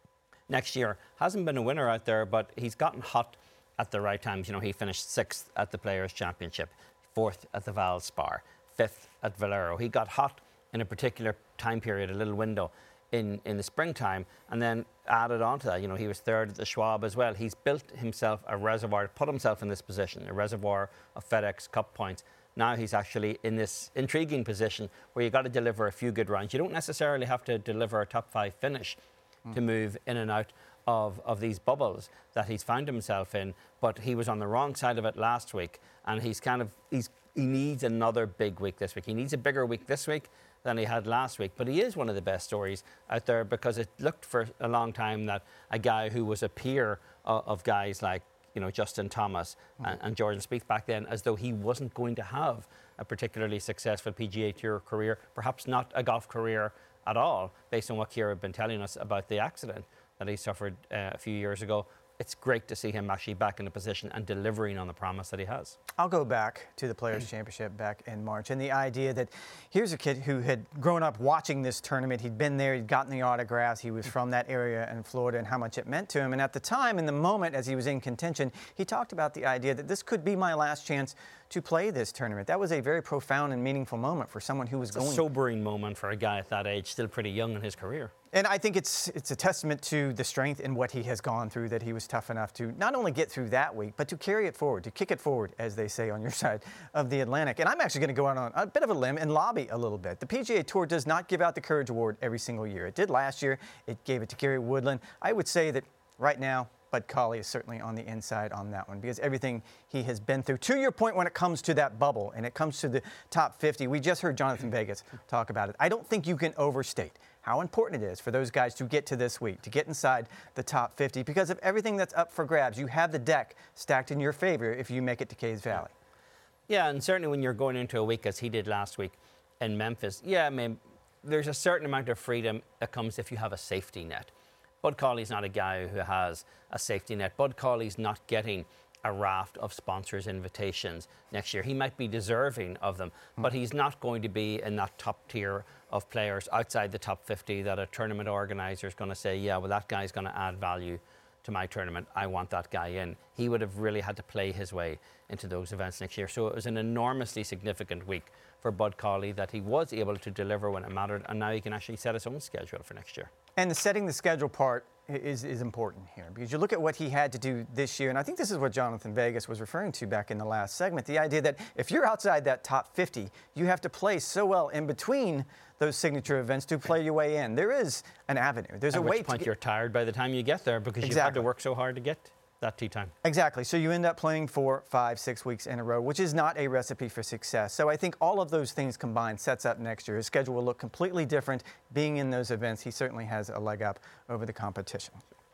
next year. Hasn't been a winner out there, but he's gotten hot at the right times. You know, he finished sixth at the Players' Championship, fourth at the Valspar, fifth at Valero. He got hot in a particular time period, a little window in, in the springtime, and then added on to that. You know, he was third at the Schwab as well. He's built himself a reservoir, put himself in this position, a reservoir of FedEx Cup points. Now he's actually in this intriguing position where you've got to deliver a few good rounds. You don't necessarily have to deliver a top five finish mm. to move in and out of, of these bubbles that he's found himself in, but he was on the wrong side of it last week, and he's kind of, he's, he needs another big week this week. He needs a bigger week this week than he had last week, but he is one of the best stories out there because it looked for a long time that a guy who was a peer of, of guys like, you know, Justin Thomas mm-hmm. and, and Jordan Spieth back then, as though he wasn't going to have a particularly successful P G A Tour career, perhaps not a golf career at all, based on what Ciara had been telling us about the accident that he suffered uh, a few years ago. It's great to see him actually back in a position and delivering on the promise that he has. I'll go back to the Players' Championship back in March, and the idea that here's a kid who had grown up watching this tournament. He'd been there, he'd gotten the autographs, he was from that area in Florida, and how much it meant to him. And at the time, in the moment, as he was in contention, he talked about the idea that this could be my last chance to play this tournament. That was a very profound and meaningful moment for someone who was it's going... a sobering moment for a guy at that age, still pretty young in his career. And I think it's it's a testament to the strength in what he has gone through, that he was tough enough to not only get through that week, but to carry it forward, to kick it forward, as they say on your side of the Atlantic. And I'm actually going to go out on a bit of a limb and lobby a little bit. The P G A Tour does not give out the Courage Award every single year. It did last year. It gave it to Gary Woodland. I would say that right now, Bud Cauley is certainly on the inside on that one because everything he has been through. To your point, when it comes to that bubble and it comes to the top fifty, we just heard Jonathan Vegas talk about it. I don't think you can overstate how important it is for those guys to get to this week, to get inside the top fifty because of everything that's up for grabs. You have the deck stacked in your favor if you make it to Caves Valley. Yeah, and certainly when you're going into a week, as he did last week in Memphis, yeah, I mean, there's a certain amount of freedom that comes if you have a safety net. Bud Cauley's not a guy who has a safety net. Bud Cauley's not getting a raft of sponsors' invitations next year. He might be deserving of them, mm. but he's not going to be in that top tier of players outside the top fifty that a tournament organizer is going to say, yeah, well, that guy's going to add value to my tournament. I want that guy in. He would have really had to play his way into those events next year. So it was an enormously significant week for Bud Cauley that he was able to deliver when it mattered, and now he can actually set his own schedule for next year. And the setting the schedule part is, is important here because you look at what he had to do this year, and I think this is what Jonathan Vegas was referring to back in the last segment, the idea that if you're outside that top fifty, you have to play so well in between those signature events to play your way in. There is an avenue. There's At a way which point to get... you're tired by the time you get there because exactly. you've had to work so hard to get that tee time. Exactly. So you end up playing four, five, six weeks in a row, which is not a recipe for success. So I think all of those things combined sets up next year. His schedule will look completely different. Being in those events, he certainly has a leg up over the competition.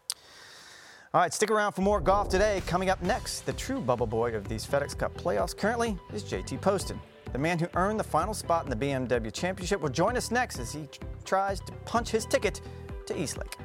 All right, stick around for more golf today. Coming up next, the true bubble boy of these FedEx Cup playoffs currently is J T Poston. The man who earned the final spot in the B M W Championship will join us next as he tries to punch his ticket to Eastlake.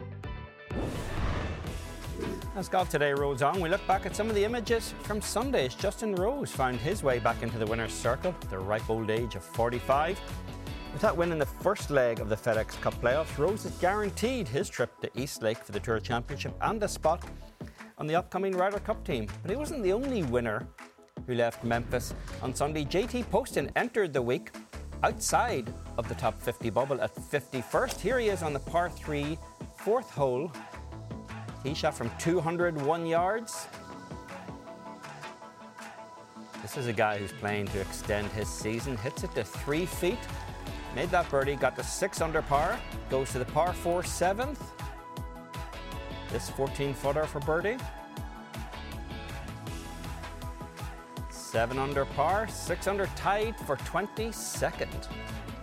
As Golf Today rolls on, we look back at some of the images from Sundays. Justin Rose found his way back into the winner's circle at the ripe old age of forty-five. With that win in the first leg of the FedEx Cup playoffs, Rose has guaranteed his trip to Eastlake for the Tour Championship and a spot on the upcoming Ryder Cup team. But he wasn't the only winner who left Memphis on Sunday. J T Poston entered the week outside of the top fifty bubble at fifty-first. Here he is on the par three, fourth hole. He shot from two hundred one yards. This is a guy who's playing to extend his season. Hits it to three feet. Made that birdie, got to six under par. Goes to the par four seventh. This fourteen footer for birdie. Seven under par, six under tied for twenty-second.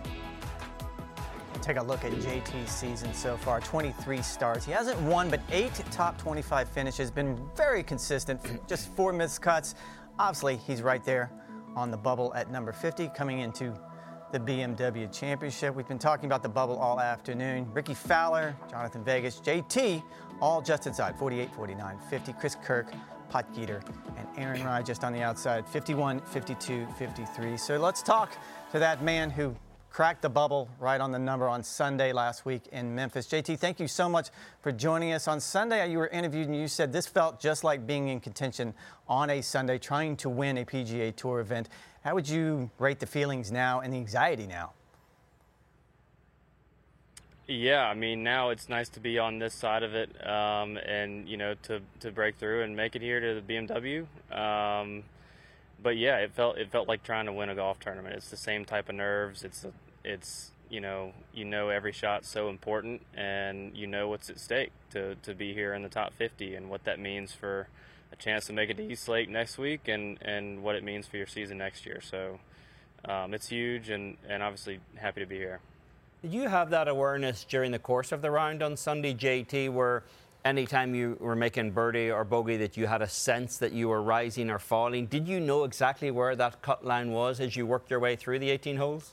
Take a look at J T's season so far, twenty-three starts. He hasn't won, but eight top twenty-five finishes. Been very consistent, just four missed cuts. Obviously, he's right there on the bubble at number fifty, coming into the B M W Championship. We've been talking about the bubble all afternoon. Ricky Fowler, Jonathan Vegas, J T, all just inside, forty-eight, forty-nine, fifty. Chris Kirk, Potgieter, and Aaron Rai just on the outside, fifty-one, fifty-two, fifty-three. So let's talk to that man who cracked the bubble right on the number on Sunday last week in Memphis. J T, thank you so much for joining us. On Sunday, you were interviewed and you said this felt just like being in contention on a Sunday, trying to win a P G A Tour event. How would you rate the feelings now and the anxiety now? Yeah, I mean, now it's nice to be on this side of it, um, and, you know, to, to break through and make it here to the B M W. Um, but yeah, it felt it felt like trying to win a golf tournament. It's the same type of nerves. It's a, it's you know you know every shot's so important, and you know what's at stake to to be here in the top fifty, and what that means for a chance to make it to East Lake next week, and, and what it means for your season next year. So um, it's huge, and, and obviously happy to be here. Did you have that awareness during the course of the round on Sunday, J T, where anytime you were making birdie or bogey that you had a sense that you were rising or falling? Did you know exactly where that cut line was as you worked your way through the eighteen holes?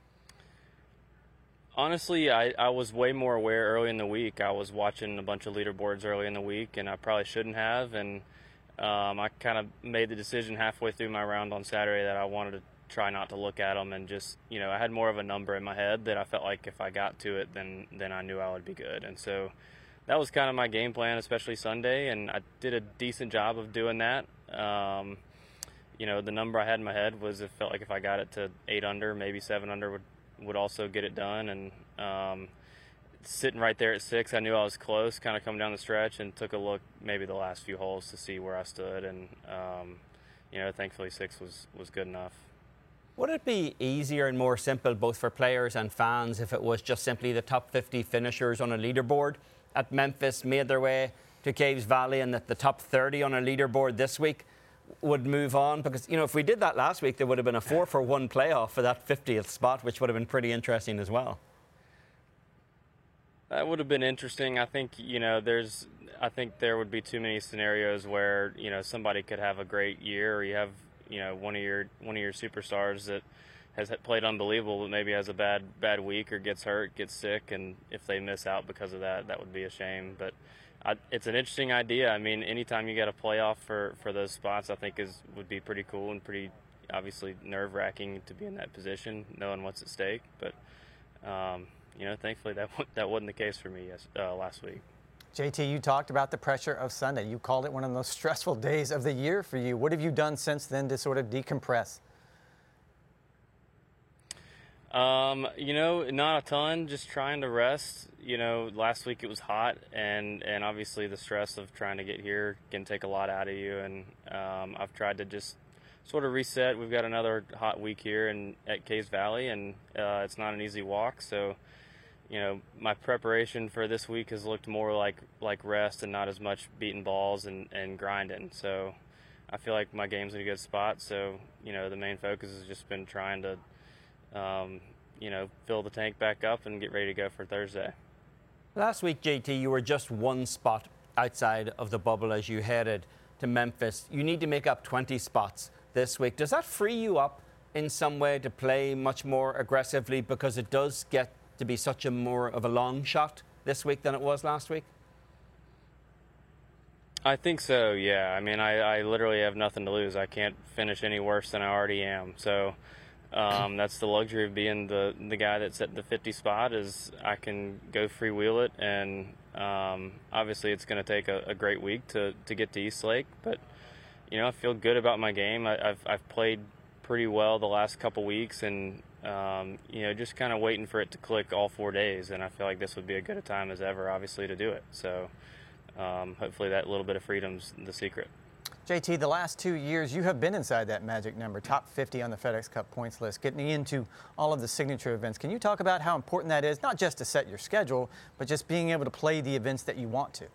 Honestly, I, I was way more aware early in the week. I was watching a bunch of leaderboards early in the week, and I probably shouldn't have. And um, I kind of made the decision halfway through my round on Saturday that I wanted to try not to look at them, and just, you know, I had more of a number in my head that I felt like if I got to it, then then I knew I would be good. And so that was kind of my game plan, especially Sunday, and I did a decent job of doing that. Um, you know, the number I had in my head was, it felt like if I got it to eight under, maybe seven under would would also get it done. And um, sitting right there at six, I knew I was close, kind of coming down the stretch, and took a look maybe the last few holes to see where I stood, and um, you know, thankfully six was was good enough. Would it be easier and more simple both for players and fans if it was just simply the top fifty finishers on a leaderboard at Memphis made their way to Caves Valley, and that the top thirty on a leaderboard this week would move on? Because, you know, if we did that last week, there would have been a four for one playoff for that fiftieth spot, which would have been pretty interesting as well. That would have been interesting. I think, you know, there's, I think there would be too many scenarios where, you know, somebody could have a great year, or you have, you know, one of your one of your superstars that has played unbelievable, but maybe has a bad bad week or gets hurt, gets sick, and if they miss out because of that, that would be a shame. But I, it's an interesting idea. I mean, anytime you get a playoff for, for those spots, I think is would be pretty cool and pretty obviously nerve wracking to be in that position, knowing what's at stake. But um, you know, thankfully that that wasn't the case for me yes, uh, last week. J T, you talked about the pressure of Sunday. You called it one of the most stressful days of the year for you. What have you done since then to sort of decompress? Um, you know, not a ton, just trying to rest. You know, last week it was hot, and, and obviously the stress of trying to get here can take a lot out of you. And um, I've tried to just sort of reset. We've got another hot week here in, at Caves Valley, and uh, it's not an easy walk. So, you know, my preparation for this week has looked more like, like rest and not as much beating balls and, and grinding. So I feel like my game's in a good spot. So, you know, the main focus has just been trying to, um, you know, fill the tank back up and get ready to go for Thursday. Last week, J T, you were just one spot outside of the bubble as you headed to Memphis. You need to make up twenty spots this week. Does that free you up in some way to play much more aggressively, because it does get to be such a more of a long shot this week than it was last week? I think so, yeah. I mean, I, I literally have nothing to lose. I can't finish any worse than I already am. So um, that's the luxury of being the, the guy that's at the fifty spot, is I can go freewheel it. And um, obviously it's going to take a, a great week to, to get to East Lake. But, you know, I feel good about my game. I, I've, I've played pretty well the last couple weeks, and Um, you know, just kind of waiting for it to click all four days, and I feel like this would be as good a time as ever, obviously, to do it. So um, hopefully that little bit of freedom's the secret. J T, the last two years you have been inside that magic number, top fifty on the FedEx Cup points list, getting into all of the signature events. Can you talk about how important that is, not just to set your schedule, but just being able to play the events that you want to?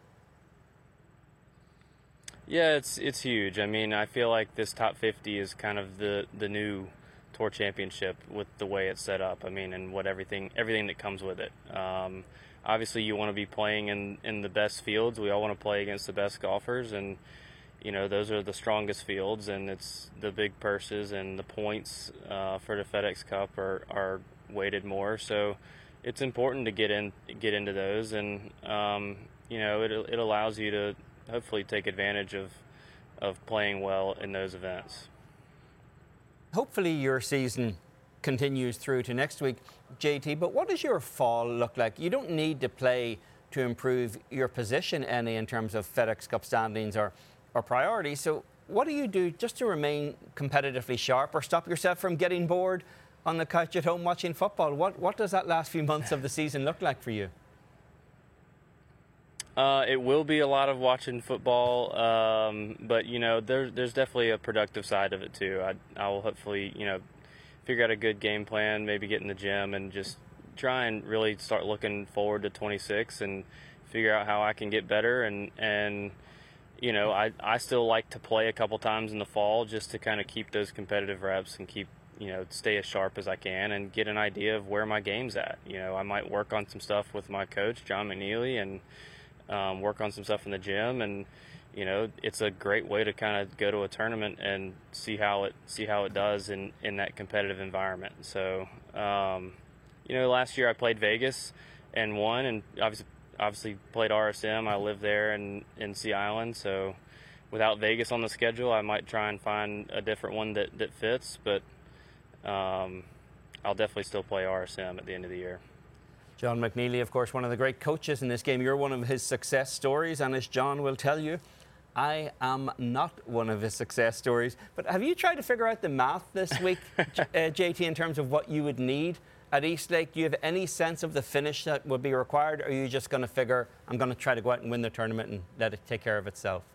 Yeah, it's it's huge. I mean, I feel like this top fifty is kind of the, the new Tour Championship with the way it's set up. I mean, and what everything everything that comes with it. Um, obviously, you want to be playing in, in the best fields. We all want to play against the best golfers, and you know, those are the strongest fields, and it's the big purses and the points uh, for the FedEx Cup are, are weighted more. So it's important to get in, get into those, and um, you know, it it allows you to hopefully take advantage of of playing well in those events. Hopefully your season continues through to next week, J T, but what does your fall look like? You don't need to play to improve your position any in terms of FedEx Cup standings or, or priorities. So what do you do just to remain competitively sharp or stop yourself from getting bored on the couch at home watching football? What, what does that last few months of the season look like for you? Uh, it will be a lot of watching football, um, but, you know, there, there's definitely a productive side of it, too. I, I will hopefully, you know, figure out a good game plan, maybe get in the gym and just try and really start looking forward to twenty-six and figure out how I can get better. And, and you know, I, I still like to play a couple times in the fall just to kind of keep those competitive reps and keep, you know, stay as sharp as I can and get an idea of where my game's at. You know, I might work on some stuff with my coach, John McNeely, and um, work on some stuff in the gym. And, you know, it's a great way to kind of go to a tournament and see how it see how it does in, in that competitive environment. So, um, you know, last year I played Vegas and won, and obviously obviously played R S M. I live there in, in Sea Island, so without Vegas on the schedule, I might try and find a different one that, that fits, but um, I'll definitely still play R S M at the end of the year. John McNeely, of course, one of the great coaches in this game. You're one of his success stories, and as John will tell you, I am not one of his success stories. But have you tried to figure out the math this week, uh, J T, in terms of what you would need at Eastlake? Do you have any sense of the finish that would be required, or are you just going to figure, I'm going to try to go out and win the tournament and let it take care of itself?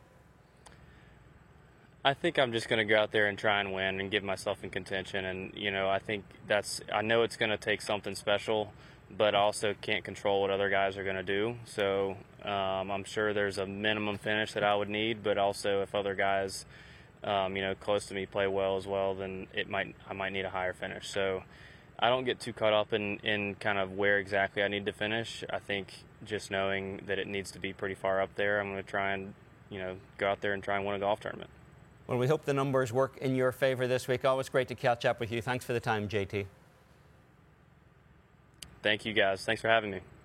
I think I'm just going to go out there and try and win and give myself in contention. And, you know, I think that's, I know it's going to take something special, but I also can't control what other guys are going to do. So um, I'm sure there's a minimum finish that I would need, but also if other guys, um, you know, close to me play well as well, then it might, I might need a higher finish. So I don't get too caught up in, in kind of where exactly I need to finish. I think just knowing that it needs to be pretty far up there, I'm going to try and, you know, go out there and try and win a golf tournament. Well, we hope the numbers work in your favor this week. Always great to catch up with you. Thanks for the time, J T. Thank you, guys. Thanks for having me.